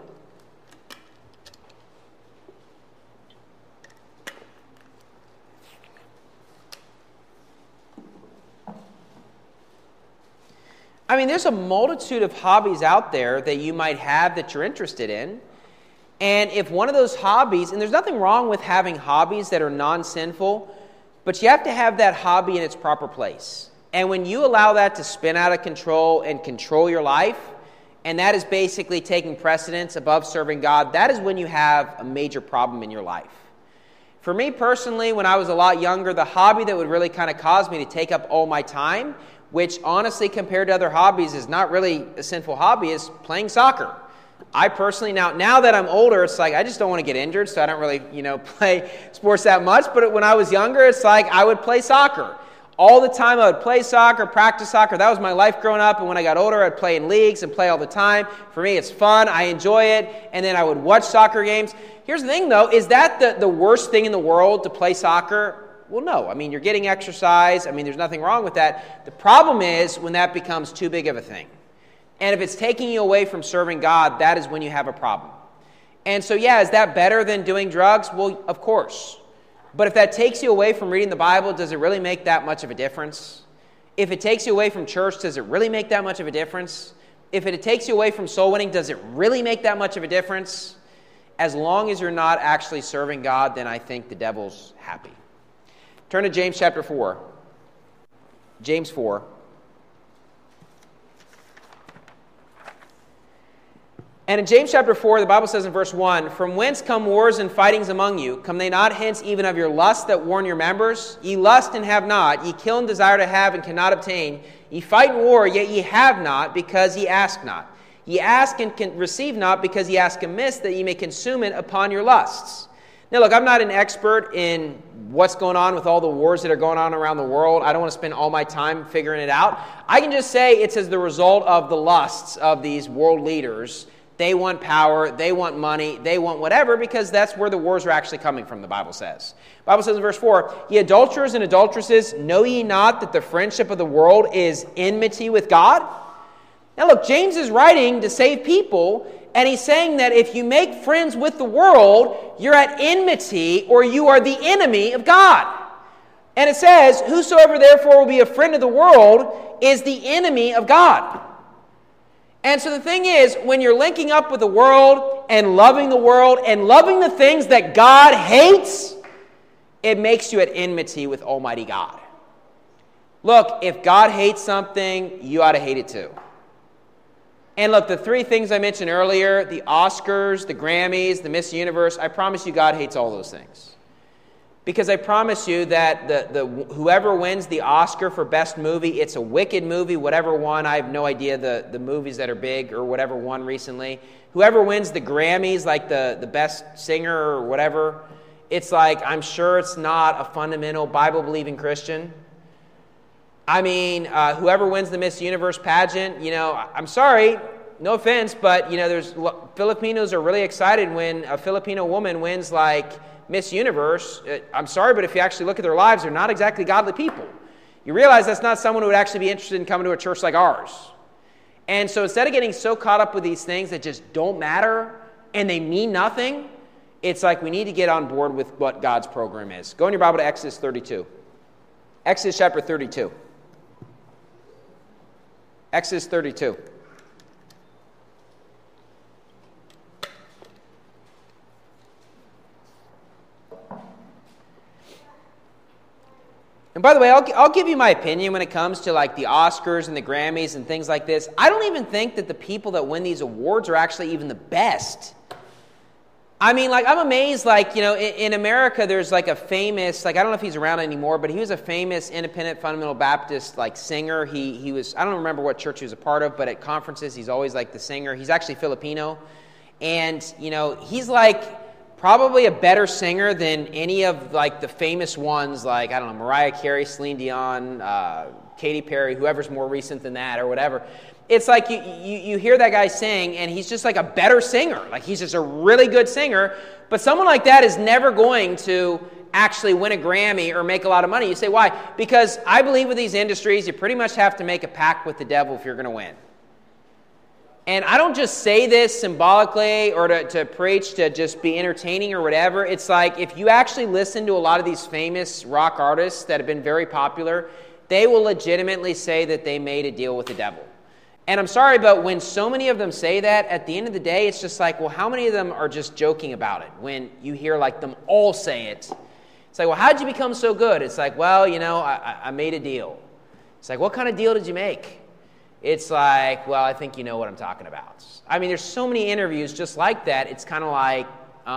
I mean, there's a multitude of hobbies out there that you might have that you're interested in. And if one of those hobbies, and there's nothing wrong with having hobbies that are non-sinful, but you have to have that hobby in its proper place. And when you allow that to spin out of control and control your life, and that is basically taking precedence above serving God, that is when you have a major problem in your life. For me personally, when I was a lot younger, the hobby that would really kind of cause me to take up all my time, which honestly compared to other hobbies is not really a sinful hobby, is playing soccer. I personally, now that I'm older, it's like I just don't want to get injured, so I don't really, play sports that much. But when I was younger, it's like I would play soccer. All the time I would play soccer, practice soccer. That was my life growing up. And when I got older, I'd play in leagues and play all the time. For me, it's fun. I enjoy it. And then I would watch soccer games. Here's the thing, though. Is that the worst thing in the world to play soccer? Well, no. I mean, you're getting exercise. I mean, there's nothing wrong with that. The problem is when that becomes too big of a thing. And if it's taking you away from serving God, that is when you have a problem. And so, yeah, is that better than doing drugs? Well, of course. But if that takes you away from reading the Bible, does it really make that much of a difference? If it takes you away from church, does it really make that much of a difference? If it takes you away from soul winning, does it really make that much of a difference? As long as you're not actually serving God, then I think the devil's happy. Turn to James chapter 4. James 4. And in James chapter 4, the Bible says in verse 1, "From whence come wars and fightings among you? Come they not hence even of your lust that warn your members? Ye lust and have not, ye kill and desire to have and cannot obtain. Ye fight and war, yet ye have not, because ye ask not. Ye ask and can receive not, because ye ask amiss, that ye may consume it upon your lusts." Now look, I'm not an expert in what's going on with all the wars that are going on around the world. I don't want to spend all my time figuring it out. I can just say it's as the result of the lusts of these world leaders. They want power, they want money, they want whatever, because that's where the wars are actually coming from, the Bible says. The Bible says in verse 4, "Ye adulterers and adulteresses, know ye not that the friendship of the world is enmity with God?" Now look, James is writing to save people, and he's saying that if you make friends with the world, you're at enmity, or you are the enemy of God. And it says, "Whosoever therefore will be a friend of the world is the enemy of God." And so the thing is, when you're linking up with the world and loving the things that God hates, it makes you at enmity with Almighty God. Look, if God hates something, you ought to hate it too. And look, the three things I mentioned earlier, the Oscars, the Grammys, the Miss Universe, I promise you God hates all those things. Because I promise you that whoever wins the Oscar for Best Movie, it's a wicked movie, whatever won. I have no idea the movies that are big or whatever won recently. Whoever wins the Grammys, like the Best Singer or whatever, it's like, I'm sure it's not a fundamental Bible-believing Christian. I mean, whoever wins the Miss Universe pageant, I'm sorry, no offense, but, Filipinos are really excited when a Filipino woman wins, like, Miss Universe. I'm sorry, but if you actually look at their lives, they're not exactly godly people. You realize that's not someone who would actually be interested in coming to a church like ours. And so instead of getting so caught up with these things that just don't matter and they mean nothing, it's like we need to get on board with what God's program is. Go in your Bible to Exodus 32. Exodus chapter 32. Exodus 32. And by the way, I'll give you my opinion when it comes to like the Oscars and the Grammys and things like this. I don't even think that the people that win these awards are actually even the best. I mean, like, I'm amazed, like, in America, there's like a famous, like, I don't know if he's around anymore, but he was a famous independent fundamental Baptist, like, singer. He was, I don't remember what church he was a part of, but at conferences, he's always like the singer. He's actually Filipino. And, he's like probably a better singer than any of like the famous ones, like, I don't know, Mariah Carey, Celine Dion, Katy Perry, whoever's more recent than that or whatever. It's like you hear that guy sing, and he's just like a better singer. Like, he's just a really good singer. But someone like that is never going to actually win a Grammy or make a lot of money. You say, why? Because I believe with these industries, you pretty much have to make a pact with the devil if you're going to win. And I don't just say this symbolically or to preach to just be entertaining or whatever. It's like if you actually listen to a lot of these famous rock artists that have been very popular, they will legitimately say that they made a deal with the devil. And I'm sorry, but when so many of them say that, at the end of the day, it's just like, well, how many of them are just joking about it? When you hear like them all say it, it's like, well, how'd you become so good? It's like, well, I made a deal. It's like, what kind of deal did you make? It's like, well, I think you know what I'm talking about. I mean, there's so many interviews just like that. It's kind of like,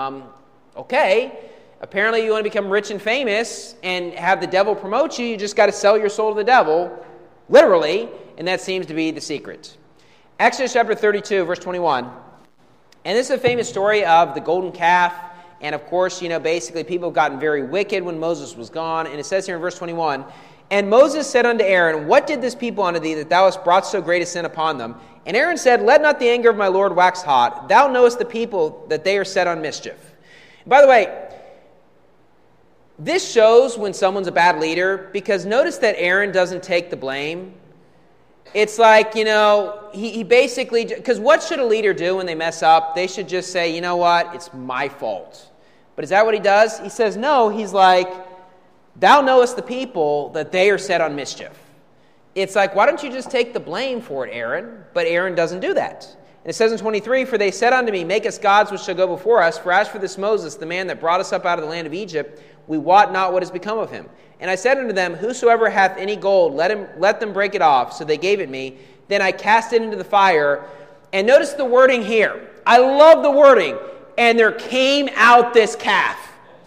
okay, apparently you want to become rich and famous and have the devil promote you. You just got to sell your soul to the devil, literally, and that seems to be the secret. Exodus chapter 32, verse 21. And this is a famous story of the golden calf. And of course, basically people have gotten very wicked when Moses was gone. And it says here in verse 21, "And Moses said unto Aaron, What did this people unto thee, that thou hast brought so great a sin upon them? And Aaron said, Let not the anger of my Lord wax hot. Thou knowest the people that they are set on mischief." By the way, this shows when someone's a bad leader, because notice that Aaron doesn't take the blame. It's like, he basically, because what should a leader do when they mess up? They should just say, you know what, it's my fault. But is that what he does? He says, no, he's like, "Thou knowest the people that they are set on mischief." it's like, why don't you just take the blame for it, Aaron? But Aaron doesn't do that. And it says in 23, for they said unto me, make us gods which shall go before us. For as for this Moses, the man that brought us up out of the land of Egypt, we wot not what has become of him. And I said unto them, whosoever hath any gold, let them break it off. So they gave it me. Then I cast it into the fire. And notice the wording here. I love the wording. And there came out this calf.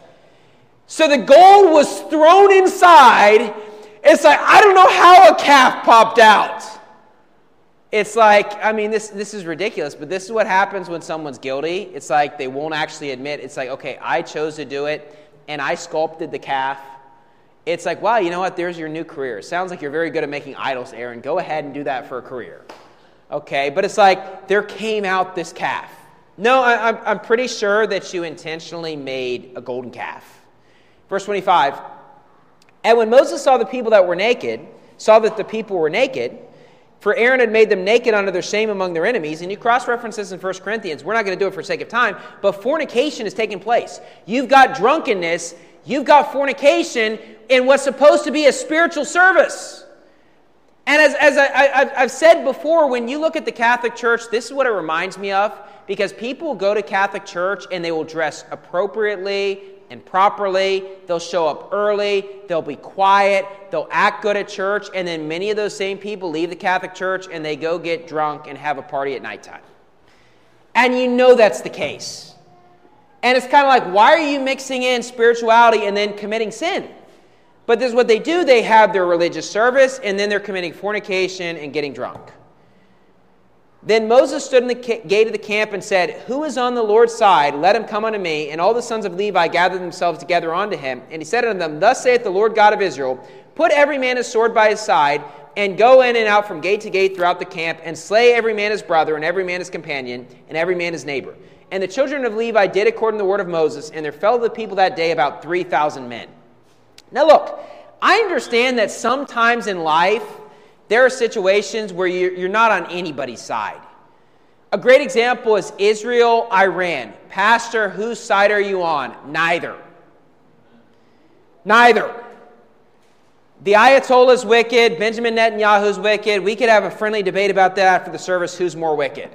So the gold was thrown inside. It's like, I don't know how a calf popped out. It's like, I mean, this is ridiculous, but this is what happens when someone's guilty. It's like they won't actually admit. It's like, okay, I chose to do it, and I sculpted the calf. It's like, wow, you know what? There's your new career. It sounds like you're very good at making idols, Aaron. Go ahead and do that for a career. Okay, but it's like, there came out this calf. No, I'm pretty sure that you intentionally made a golden calf. Verse 25, and when Moses saw the people that were naked, saw that the people were naked, for Aaron had made them naked unto their shame among their enemies. And you cross-reference this in 1 Corinthians. We're not going to do it for sake of time, but fornication is taking place. You've got drunkenness, you've got fornication in what's supposed to be a spiritual service. And as I've said before, when you look at the Catholic Church, this is what it reminds me of, because people go to Catholic Church and they will dress appropriately and properly. They'll show up early. They'll be quiet. They'll act good at church. And then many of those same people leave the Catholic Church and they go get drunk and have a party at nighttime. And you know that's the case. And it's kind of like, why are you mixing in spirituality and then committing sin? But this is what they do. They have their religious service and then they're committing fornication and getting drunk. Then Moses stood in the gate of the camp and said, who is on the Lord's side? Let him come unto me. And all the sons of Levi gathered themselves together unto him. And he said unto them, thus saith the Lord God of Israel, put every man his sword by his side, and go in and out from gate to gate throughout the camp, and slay every man his brother, and every man his companion, and every man his neighbor. And the children of Levi did according to the word of Moses, and there fell to the people that day about 3,000 men. Now look, I understand that sometimes in life, there are situations where you're not on anybody's side. A great example is Israel, Iran. Pastor, whose side are you on? Neither. Neither. The Ayatollah is wicked. Benjamin Netanyahu is wicked. We could have a friendly debate about that after the service, who's more wicked.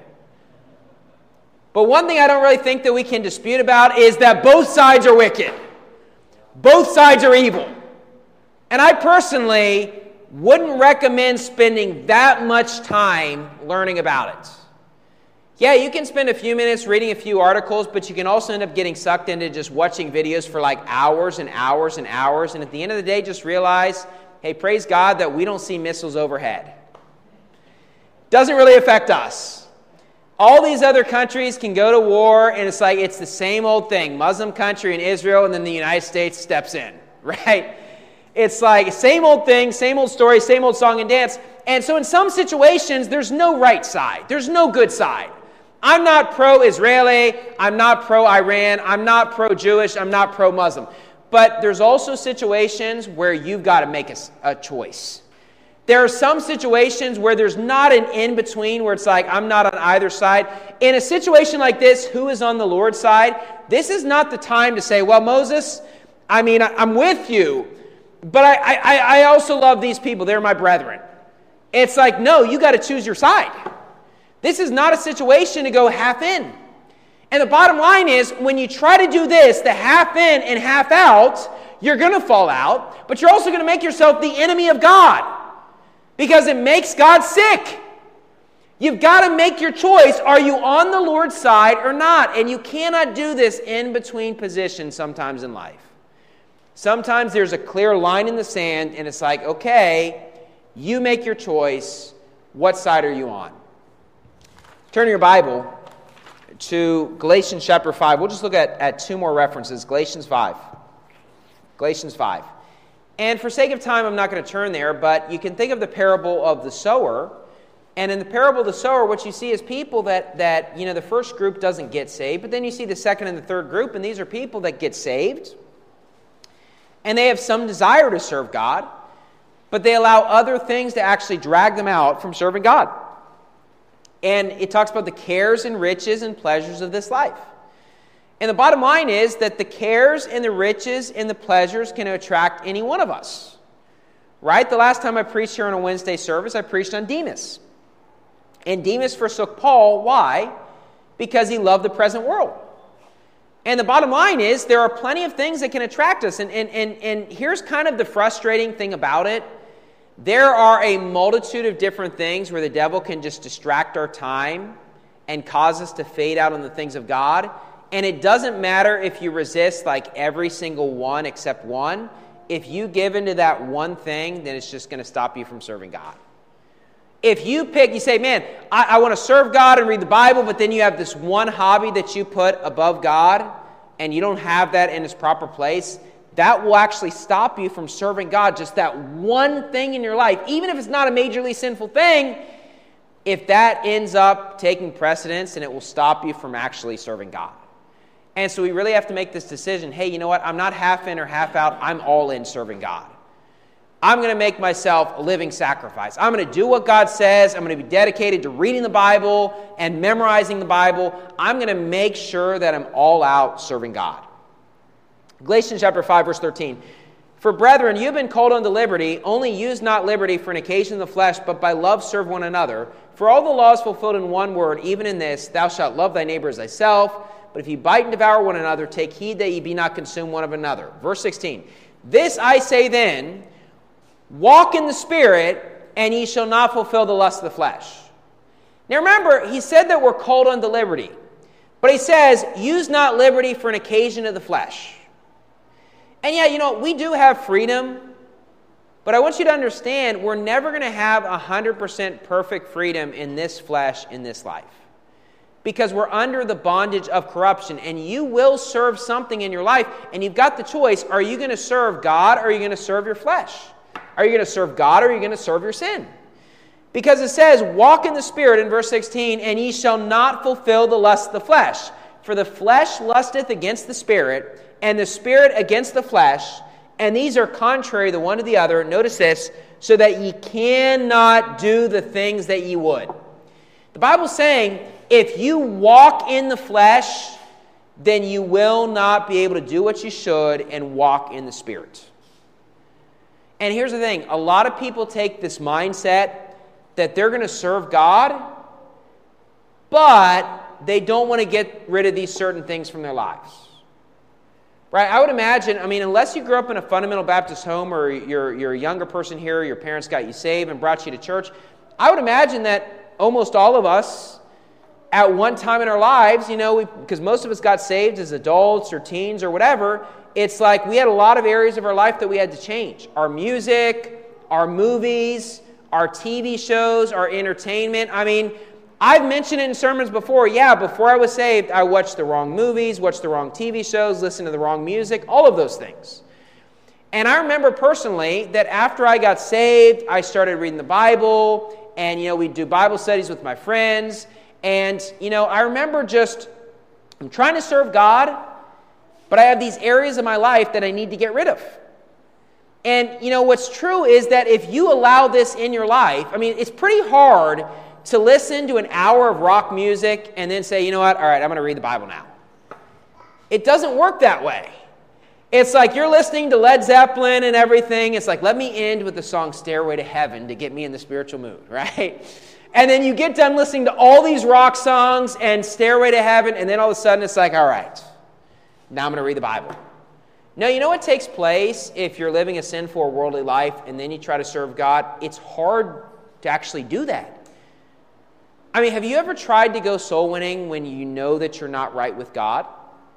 But one thing I don't really think that we can dispute about is that both sides are wicked. Both sides are evil. And I personally wouldn't recommend spending that much time learning about it. Yeah, you can spend a few minutes reading a few articles, but you can also end up getting sucked into just watching videos for like hours and hours and hours. And at the end of the day, just realize, hey, praise God that we don't see missiles overhead. Doesn't really affect us. All these other countries can go to war, and it's like it's the same old thing. Muslim country in Israel, and then the United States steps in, right? It's like same old thing, same old story, same old song and dance. And so in some situations, there's no right side. There's no good side. I'm not pro-Israeli. I'm not pro-Iran. I'm not pro-Jewish. I'm not pro-Muslim. But there's also situations where you've got to make a choice. There are some situations where there's not an in-between, where it's like, I'm not on either side. In a situation like this, who is on the Lord's side? This is not the time to say, well, Moses, I mean, I'm with you, but I also love these people. They're my brethren. It's like, no, you got to choose your side. This is not a situation to go half in. And the bottom line is, when you try to do this, the half in and half out, you're going to fall out, but you're also going to make yourself the enemy of God. Because it makes God sick. You've got to make your choice. Are you on the Lord's side or not? And you cannot do this in between positions sometimes in life. Sometimes there's a clear line in the sand, and it's like, okay, you make your choice. What side are you on? Turn your Bible to Galatians chapter 5. We'll just look at two more references. Galatians 5. Galatians 5. And for sake of time, I'm not going to turn there, but you can think of the parable of the sower. And in the parable of the sower, what you see is people that the first group doesn't get saved, but then you see the second and the third group, and these are people that get saved. And they have some desire to serve God, but they allow other things to actually drag them out from serving God. And it talks about the cares and riches and pleasures of this life. And the bottom line is that the cares and the riches and the pleasures can attract any one of us. right? The last time I preached here on a Wednesday service, I preached on Demas. And Demas forsook Paul. Why? Because he loved the present world. And the bottom line is there are plenty of things that can attract us. And here's kind of the frustrating thing about it. There are a multitude of different things where the devil can just distract our time and cause us to fade out on the things of God. And it doesn't matter if you resist like every single one except one. If you give into that one thing, then it's just going to stop you from serving God. If you say, man, I want to serve God and read the Bible, but then you have this one hobby that you put above God, and you don't have that in its proper place, that will actually stop you from serving God. Just that one thing in your life, even if it's not a majorly sinful thing, if that ends up taking precedence, then it will stop you from actually serving God. And so we really have to make this decision. Hey, you know what? I'm not half in or half out. I'm all in serving God. I'm going to make myself a living sacrifice. I'm going to do what God says. I'm going to be dedicated to reading the Bible and memorizing the Bible. I'm going to make sure that I'm all out serving God. Galatians chapter 5, verse 13. For brethren, you have been called unto liberty. Only use not liberty for an occasion of the flesh, but by love serve one another. For all the law is fulfilled in one word, even in this, thou shalt love thy neighbor as thyself. But if ye bite and devour one another, take heed that ye be not consumed one of another. Verse 16. This I say then, walk in the Spirit, and ye shall not fulfill the lust of the flesh. Now remember, he said that we're called unto liberty. But he says, use not liberty for an occasion of the flesh. And yeah, we do have freedom. But I want you to understand, we're never going to have 100% perfect freedom in this flesh, in this life. Because we're under the bondage of corruption. And you will serve something in your life. And you've got the choice. Are you going to serve God, or are you going to serve your flesh? Are you going to serve God, or are you going to serve your sin? Because it says, walk in the Spirit in verse 16, and ye shall not fulfill the lust of the flesh. For the flesh lusteth against the Spirit, and the Spirit against the flesh, and these are contrary the one to the other. Notice this, so that ye cannot do the things that ye would. The Bible's saying, if you walk in the flesh, then you will not be able to do what you should and walk in the Spirit. And here's the thing. A lot of people take this mindset that they're going to serve God, but they don't want to get rid of these certain things from their lives. Right? I would imagine, unless you grew up in a fundamental Baptist home, or you're a younger person here, your parents got you saved and brought you to church, I would imagine that almost all of us, at one time in our lives, because most of us got saved as adults or teens or whatever, it's like we had a lot of areas of our life that we had to change. Our music, our movies, our TV shows, our entertainment. I've mentioned it in sermons before. Yeah, before I was saved, I watched the wrong movies, watched the wrong TV shows, listened to the wrong music, all of those things. And I remember personally that after I got saved, I started reading the Bible, and, we'd do Bible studies with my friends. And, I remember I'm trying to serve God, but I have these areas of my life that I need to get rid of. And, what's true is that if you allow this in your life, it's pretty hard to listen to an hour of rock music and then say, you know what, all right, I'm going to read the Bible now. It doesn't work that way. It's like you're listening to Led Zeppelin and everything. It's like, let me end with the song Stairway to Heaven to get me in the spiritual mood, right? And then you get done listening to all these rock songs and Stairway to Heaven, and then all of a sudden it's like, all right, now I'm going to read the Bible. No, you know what takes place if you're living a sinful or worldly life and then you try to serve God? It's hard to actually do that. Have you ever tried to go soul winning when you know that you're not right with God?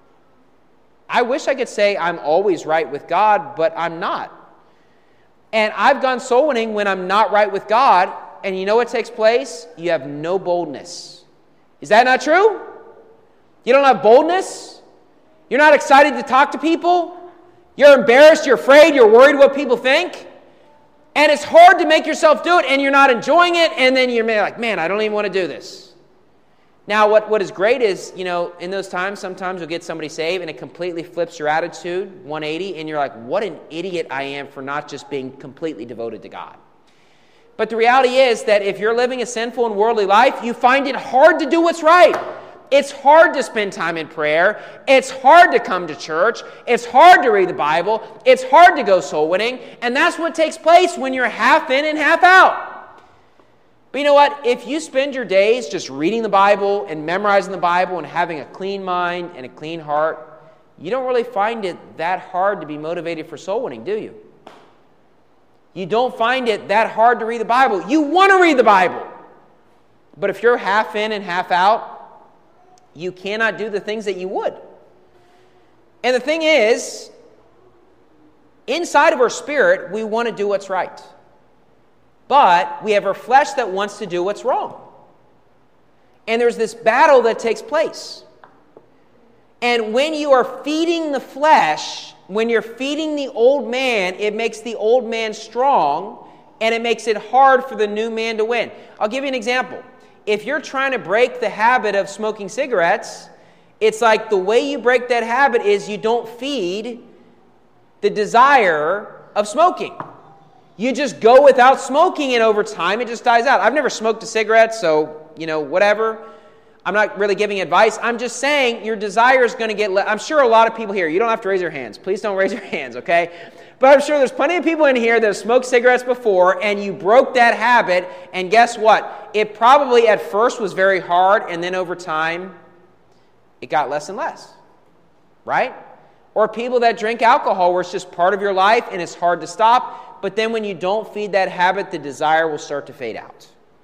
I wish I could say I'm always right with God, but I'm not. And I've gone soul winning when I'm not right with God. And you know what takes place? You have no boldness. Is that not true? You don't have boldness? You're not excited to talk to people? You're embarrassed, you're afraid, you're worried what people think? And it's hard to make yourself do it, and you're not enjoying it, and then you're like, man, I don't even want to do this. Now, what is great is, in those times, sometimes you'll get somebody saved, and it completely flips your attitude 180, and you're like, what an idiot I am for not just being completely devoted to God. But the reality is that if you're living a sinful and worldly life, you find it hard to do what's right. It's hard to spend time in prayer. It's hard to come to church. It's hard to read the Bible. It's hard to go soul winning. And that's what takes place when you're half in and half out. But you know what? If you spend your days just reading the Bible and memorizing the Bible and having a clean mind and a clean heart, you don't really find it that hard to be motivated for soul winning, do you? You don't find it that hard to read the Bible. You want to read the Bible. But if you're half in and half out, you cannot do the things that you would. And the thing is, inside of our spirit, we want to do what's right. But we have our flesh that wants to do what's wrong. And there's this battle that takes place. And when you are feeding the flesh, when you're feeding the old man, it makes the old man strong, and it makes it hard for the new man to win. I'll give you an example. If you're trying to break the habit of smoking cigarettes, it's like the way you break that habit is you don't feed the desire of smoking. You just go without smoking, and over time it just dies out. I've never smoked a cigarette, so, whatever. I'm not really giving advice. I'm just saying your desire is going to get I'm sure a lot of people here, you don't have to raise your hands. Please don't raise your hands, okay? But I'm sure there's plenty of people in here that have smoked cigarettes before, and you broke that habit, and guess what? It probably at first was very hard, and then over time, it got less and less, right? Or people that drink alcohol where it's just part of your life, and it's hard to stop, but then when you don't feed that habit, the desire will start to fade out.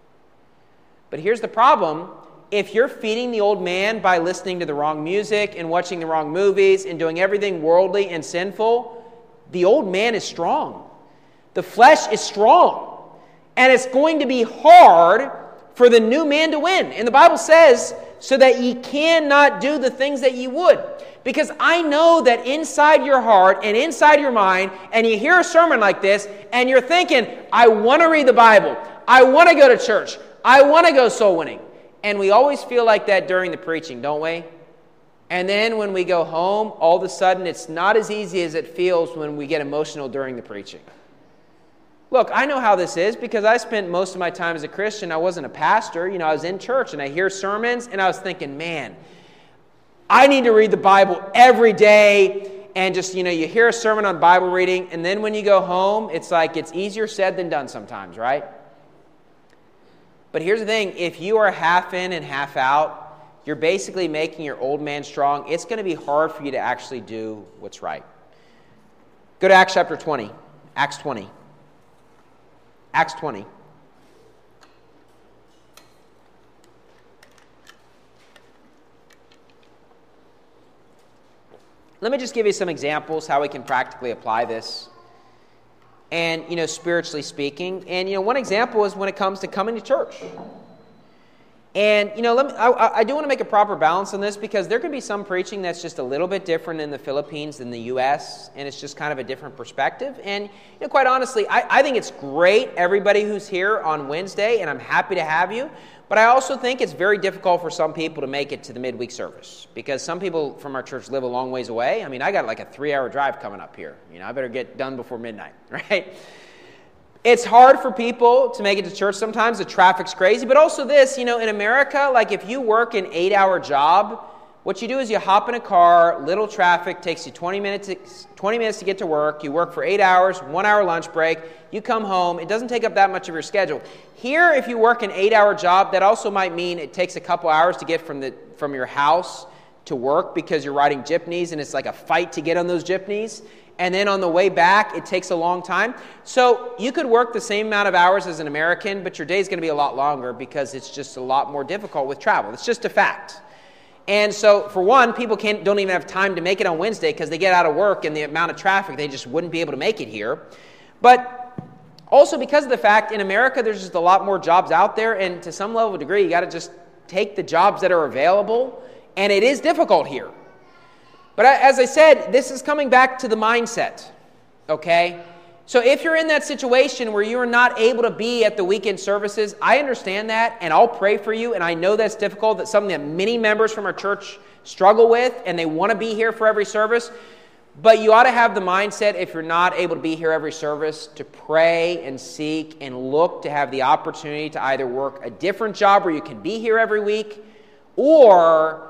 But here's the problem. If you're feeding the old man by listening to the wrong music and watching the wrong movies and doing everything worldly and sinful, the old man is strong. The flesh is strong. And it's going to be hard for the new man to win. And the Bible says, so that ye cannot do the things that ye would. Because I know that inside your heart and inside your mind, and you hear a sermon like this, and you're thinking, I want to read the Bible. I want to go to church. I want to go soul winning. And we always feel like that during the preaching, don't we? And then when we go home, all of a sudden it's not as easy as it feels when we get emotional during the preaching. Look, I know how this is because I spent most of my time as a Christian. I wasn't a pastor. I was in church and I hear sermons and I was thinking, man, I need to read the Bible every day. And just, you hear a sermon on Bible reading, and then when you go home, it's like it's easier said than done sometimes, right? But here's the thing, if you are half in and half out, you're basically making your old man strong. It's going to be hard for you to actually do what's right. Go to Acts chapter 20. Acts 20. Acts 20. Let me just give you some examples how we can practically apply this. And, spiritually speaking. And, one example is when it comes to coming to church. And, I do want to make a proper balance on this because there could be some preaching that's just a little bit different in the Philippines than the U.S., and it's just kind of a different perspective. And, quite honestly, I think it's great, everybody who's here on Wednesday, and I'm happy to have you. But I also think it's very difficult for some people to make it to the midweek service because some people from our church live a long ways away. I mean, I got like a 3-hour drive coming up here. I better get done before midnight, right? It's hard for people to make it to church sometimes. The traffic's crazy. But also this, in America, like if you work an 8-hour job, what you do is you hop in a car, little traffic, takes you 20 minutes to get to work. You work for 8 hours, 1-hour lunch break. You come home. It doesn't take up that much of your schedule. Here, if you work an 8-hour job, that also might mean it takes a couple hours to get from your house to work because you're riding jeepneys, and it's like a fight to get on those jeepneys. And then on the way back, it takes a long time. So you could work the same amount of hours as an American, but your day's going to be a lot longer because it's just a lot more difficult with travel. It's just a fact. And so, for one, people don't even have time to make it on Wednesday because they get out of work and the amount of traffic, they just wouldn't be able to make it here. But also because of the fact in America, there's just a lot more jobs out there, and to some level of degree, you got to just take the jobs that are available, and it is difficult here. But as I said, this is coming back to the mindset, okay? So if you're in that situation where you are not able to be at the weekend services, I understand that, and I'll pray for you, and I know that's difficult. That's something that many members from our church struggle with, and they want to be here for every service. But you ought to have the mindset, if you're not able to be here every service, to pray and seek and look to have the opportunity to either work a different job where you can be here every week, or,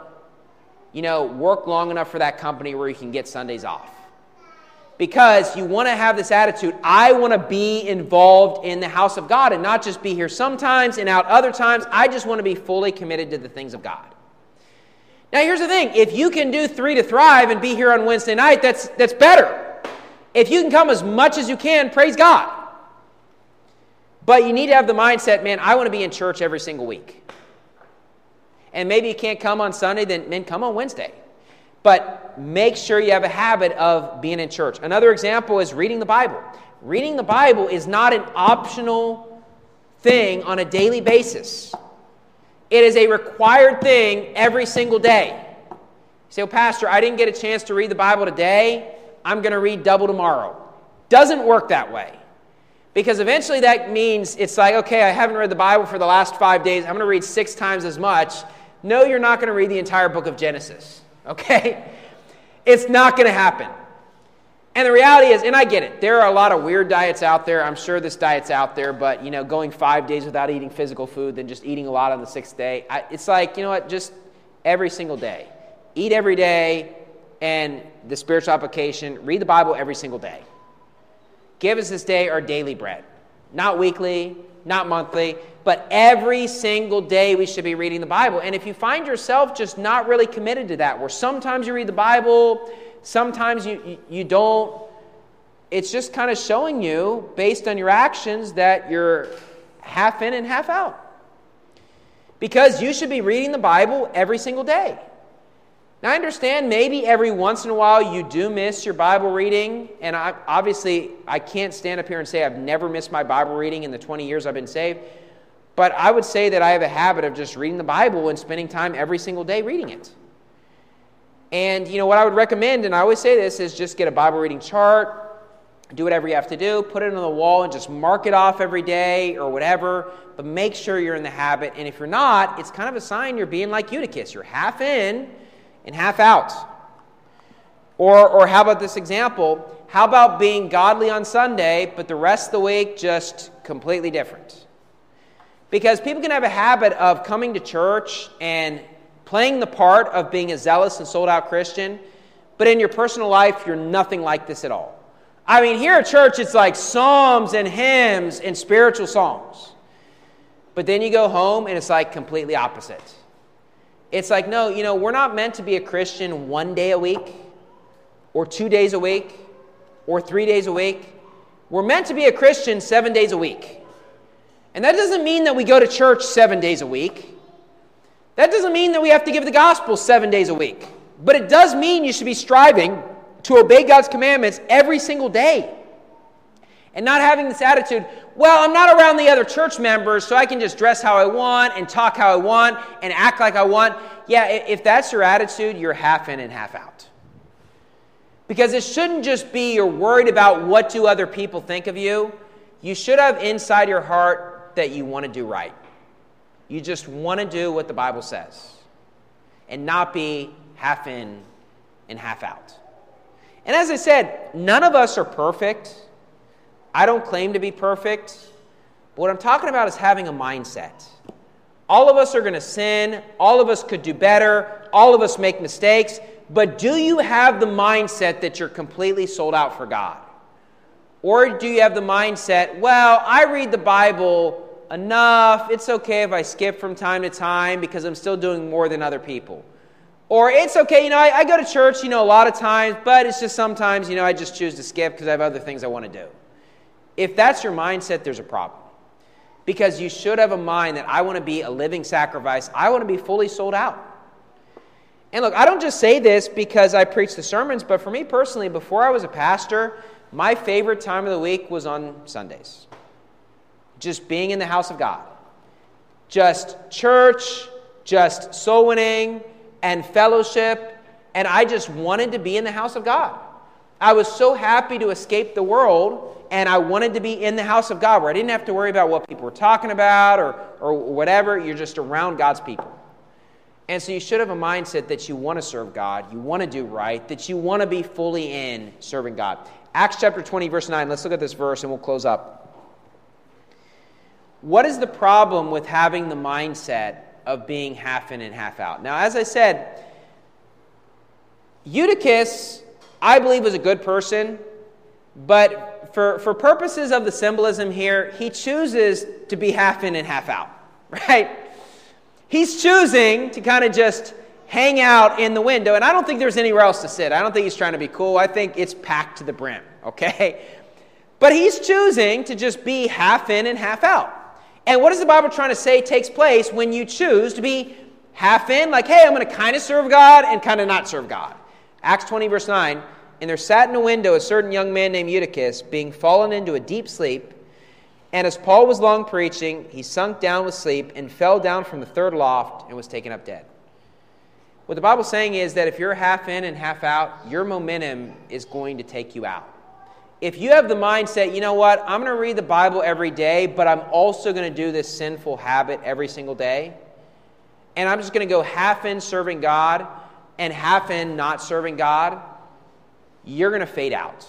work long enough for that company where you can get Sundays off. Because you want to have this attitude, I want to be involved in the house of God and not just be here sometimes and out other times. I just want to be fully committed to the things of God. Now, here's the thing. If you can do 3 to thrive and be here on Wednesday night, that's better. If you can come as much as you can, praise God. But you need to have the mindset, man, I want to be in church every single week. And maybe you can't come on Sunday, then come on Wednesday. But make sure you have a habit of being in church. Another example is reading the Bible. Reading the Bible is not an optional thing on a daily basis. It is a required thing every single day. You say, well, Pastor, I didn't get a chance to read the Bible today. I'm going to read double tomorrow. Doesn't work that way. Because eventually that means it's like, okay, I haven't read the Bible for the last 5 days. I'm going to read 6 times as much. No, you're not going to read the entire book of Genesis. Okay? It's not going to happen. And the reality is, and I get it, there are a lot of weird diets out there. I'm sure this diet's out there, but, going 5 days without eating physical food, then just eating a lot on the 6th day. It's like, just every single day. Eat every day, and the spiritual application, read the Bible every single day. Give us this day our daily bread. Not weekly, not monthly, but every single day we should be reading the Bible. And if you find yourself just not really committed to that, where sometimes you read the Bible, sometimes you don't, it's just kind of showing you, based on your actions, that you're half in and half out. Because you should be reading the Bible every single day. Now, I understand maybe every once in a while you do miss your Bible reading, and I can't stand up here and say I've never missed my Bible reading in the 20 years I've been saved, but I would say that I have a habit of just reading the Bible and spending time every single day reading it. And, what I would recommend, and I always say this, is just get a Bible reading chart, do whatever you have to do, put it on the wall and just mark it off every day or whatever, but make sure you're in the habit. And if you're not, it's kind of a sign you're being like Eutychus. You're half in and half out. Or how about this example? How about being godly on Sunday, but the rest of the week just completely different? Because people can have a habit of coming to church and playing the part of being a zealous and sold-out Christian, but in your personal life, you're nothing like this at all. I mean, here at church, it's like psalms and hymns and spiritual songs. But then you go home, and it's like completely opposite. It's like, no, we're not meant to be a Christian 1 day a week, or 2 days a week, or 3 days a week. We're meant to be a Christian 7 days a week. And that doesn't mean that we go to church 7 days a week. That doesn't mean that we have to give the gospel 7 days a week. But it does mean you should be striving to obey God's commandments every single day. And not having this attitude, well, I'm not around the other church members, so I can just dress how I want and talk how I want and act like I want. Yeah, if that's your attitude, you're half in and half out. Because it shouldn't just be you're worried about what do other people think of you. You should have inside your heart that you want to do right. You just want to do what the Bible says and not be half in and half out. And as I said, none of us are perfect. I don't claim to be perfect. But what I'm talking about is having a mindset. All of us are going to sin. All of us could do better. All of us make mistakes. But do you have the mindset that you're completely sold out for God? Or do you have the mindset, well, I read the Bible enough. It's okay if I skip from time to time because I'm still doing more than other people. Or it's okay, I go to church, a lot of times, but it's just sometimes, I just choose to skip because I have other things I want to do. If that's your mindset, there's a problem. Because you should have a mind that I want to be a living sacrifice. I want to be fully sold out. And look, I don't just say this because I preach the sermons, but for me personally, before I was a pastor, my favorite time of the week was on Sundays. Just being in the house of God. Just church, just soul winning, and fellowship. And I just wanted to be in the house of God. I was so happy to escape the world, and I wanted to be in the house of God, where I didn't have to worry about what people were talking about or whatever. You're just around God's people. And so you should have a mindset that you want to serve God, you want to do right, that you want to be fully in serving God. Acts chapter 20, verse 9. Let's look at this verse and we'll close up. What is the problem with having the mindset of being half in and half out. Now, as I said, Eutychus, I believe, was a good person, but for purposes of the symbolism here, he chooses to be half in and half out, right? He's choosing to kind of just hang out in the window, and I don't think there's anywhere else to sit. I don't think he's trying to be cool. I think it's packed to the brim, okay? But he's choosing to just be half in and half out. And what is the Bible trying to say takes place when you choose to be half in? Like, hey, I'm going to kind of serve God and kind of not serve God. Acts 20, verse 9, and there sat in a window a certain young man named Eutychus, being fallen into a deep sleep. And as Paul was long preaching, he sunk down with sleep and fell down from the third loft and was taken up dead. What the Bible's saying is that if you're half in and half out, your momentum is going to take you out. If you have the mindset, you know what, I'm going to read the Bible every day, but I'm also going to do this sinful habit every single day, and I'm just going to go half in serving God and half in not serving God, you're going to fade out.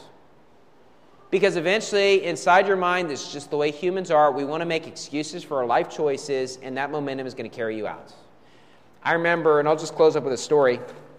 Because eventually, inside your mind, this is just the way humans are. We want to make excuses for our life choices, and that momentum is going to carry you out. I remember, and I'll just close up with a story.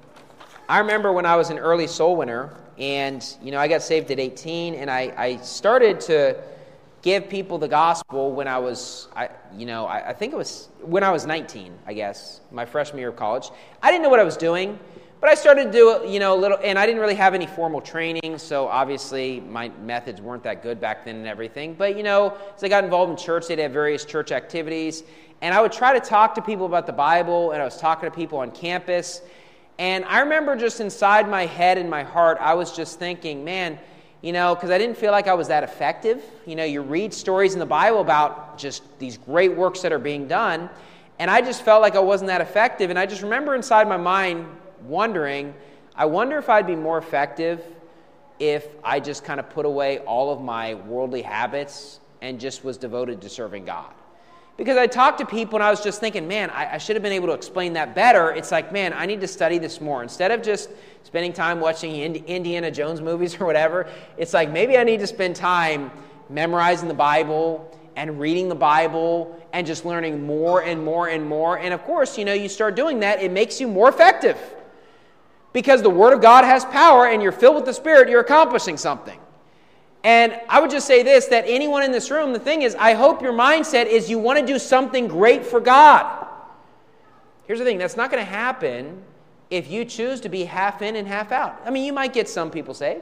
I remember when I was an early soul winner, and, I got saved at 18, and I started to give people the gospel when I was, I think it was when I was 19, I guess, my freshman year of college. I didn't know what I was doing, but I started to do it, a little, and I didn't really have any formal training, so obviously my methods weren't that good back then and everything. But, as I got involved in church, they'd have various church activities, and I would try to talk to people about the Bible, and I was talking to people on campus. And I remember just inside my head and my heart, I was just thinking, man, because I didn't feel like I was that effective. You read stories in the Bible about just these great works that are being done, and I just felt like I wasn't that effective. And I just remember inside my mind wondering, I wonder if I'd be more effective if I just kind of put away all of my worldly habits and just was devoted to serving God. Because I talked to people and I was just thinking, man, I should have been able to explain that better. It's like, man, I need to study this more. Instead of just spending time watching Indiana Jones movies or whatever, it's like maybe I need to spend time memorizing the Bible and reading the Bible and just learning more and more and more. And of course, you start doing that, it makes you more effective. Because the Word of God has power and you're filled with the Spirit, you're accomplishing something. And I would just say this, that anyone in this room, the thing is, I hope your mindset is you want to do something great for God. Here's the thing, that's not going to happen if you choose to be half in and half out. I mean, you might get some people saved.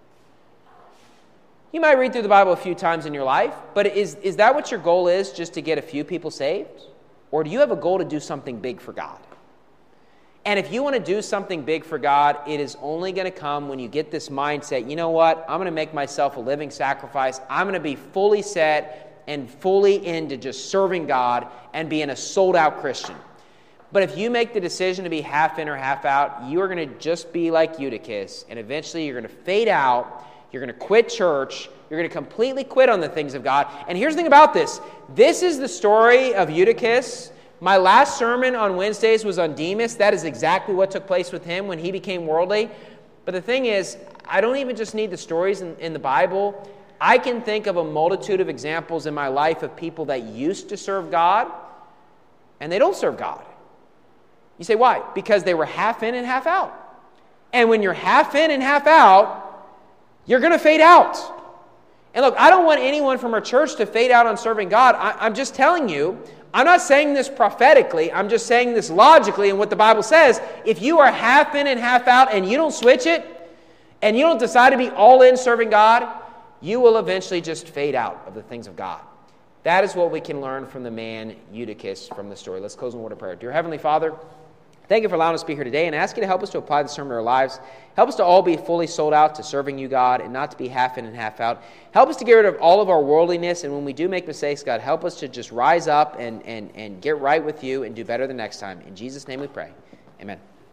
You might read through the Bible a few times in your life, but is that what your goal is, just to get a few people saved? Or do you have a goal to do something big for God? And if you want to do something big for God, it is only going to come when you get this mindset, you know what, I'm going to make myself a living sacrifice. I'm going to be fully set and fully into just serving God and being a sold-out Christian. But if you make the decision to be half in or half out, you are going to just be like Eutychus, and eventually you're going to fade out, you're going to quit church, you're going to completely quit on the things of God. And here's the thing about this. This is the story of Eutychus. My last sermon on Wednesdays was on Demas. That is exactly what took place with him when he became worldly. But the thing is, I don't even just need the stories in the Bible. I can think of a multitude of examples in my life of people that used to serve God, and they don't serve God. You say, why? Because they were half in and half out. And when you're half in and half out, you're going to fade out. And look, I don't want anyone from our church to fade out on serving God. I'm just telling you, I'm not saying this prophetically, I'm just saying this logically and what the Bible says. If you are half in and half out and you don't switch it, and you don't decide to be all in serving God, you will eventually just fade out of the things of God. That is what we can learn from the man Eutychus from the story. Let's close in a word of prayer. Dear Heavenly Father, thank you for allowing us to be here today, and ask you to help us to apply the sermon to our lives. Help us to all be fully sold out to serving you, God, and not to be half in and half out. Help us to get rid of all of our worldliness, and when we do make mistakes, God, help us to just rise up and get right with you and do better the next time. In Jesus' name we pray. Amen.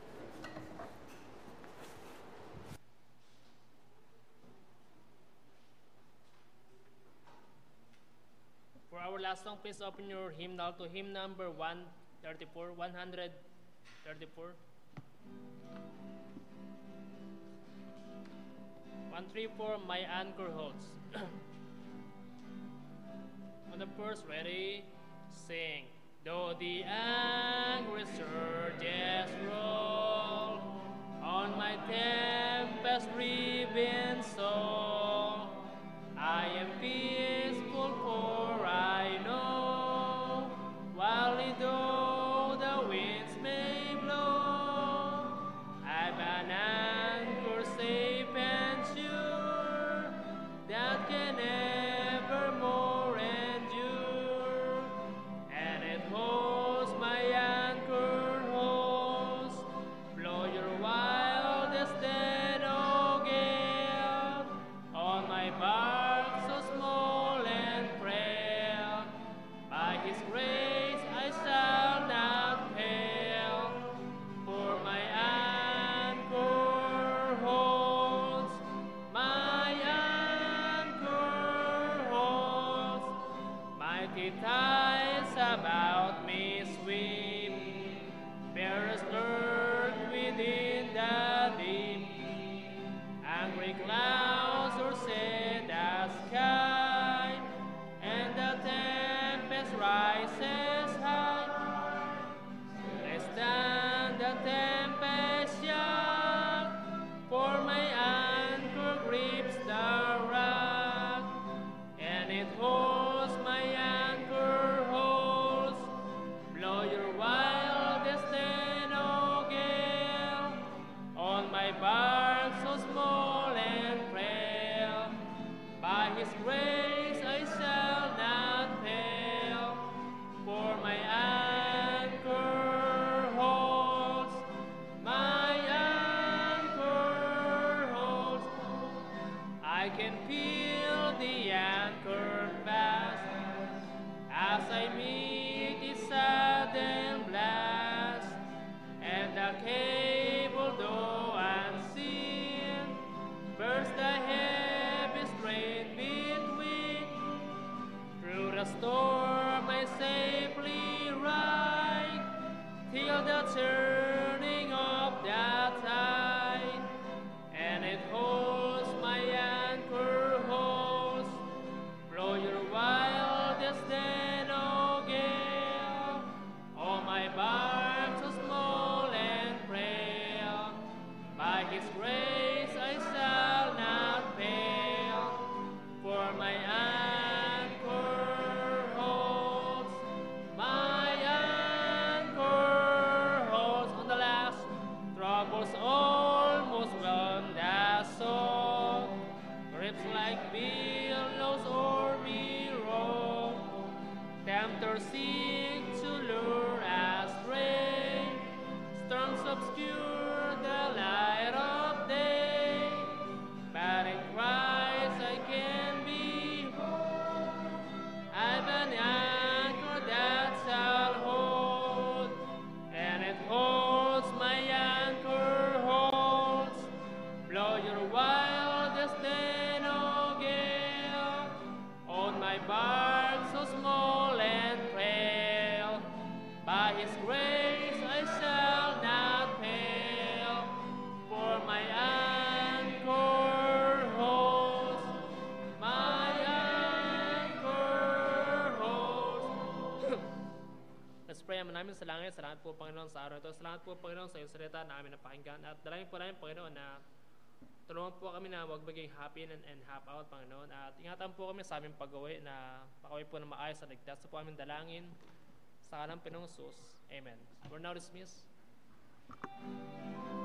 For our last song, please open your hymnal to hymn number 134, 134. 134, My Anchor Holds. On the first, ready, sing. Though the though the winds may blow, I've an anchor safe and sure that can evermore endure, and it holds my anchor holds. Blow your wildest dead, O gale, on my bark so small and frail. By His grace I shall not fail, for my anchor holds. My anchor holds. Mighty tides about me sweep, bearers lurk within the deep. Angry clouds o'ersend the sky, and the tempest rises high. I stand the tempest shock, for my anchor grips the rock, and it holds. My anchor holds. Blow your wildest then, O gale, on my bark so small and frail. By His grace I shall not fail, for my anchor holds. My anchor holds. I can feel the anchor fast as I meet its sudden blast, and the cable, though unseen, burst the heavy strain between. Through the storm I safely ride, till the turning of the tide, and it holds. My anchor holds. Blow your wildest then, O gale, on my bark so small and frail. By His grace I shall not fail, for my anchor holds. My anchor holds. On the last, troubles almost run the soul, grips like billows o'er me roll. Tempters seek to lure astray, storms obscure the light of day, but in Christ I can be whole. I've an anchor that shall hold, and it holds. My anchor holds. Blow your wildest then, O gale, on my bark so small and frail. By His grace I shall not fail, for my anchor holds. My anchor holds. Let's pray. Maraming salamat po, Panginoon, sa araw ito. Salamat po, Panginoon, sa iyong salita na aming napakinggan. At dalangin po namin, Panginoon, na tulungan po kami na huwag maging happy and half out, Panginoon. At ingatan po kami sa aming pag-uwi na pakaway po na maayos at ligtas. Sa po aming dalangin sa ngalan ng Panginoong Jesus. Amen. We're now dismissed.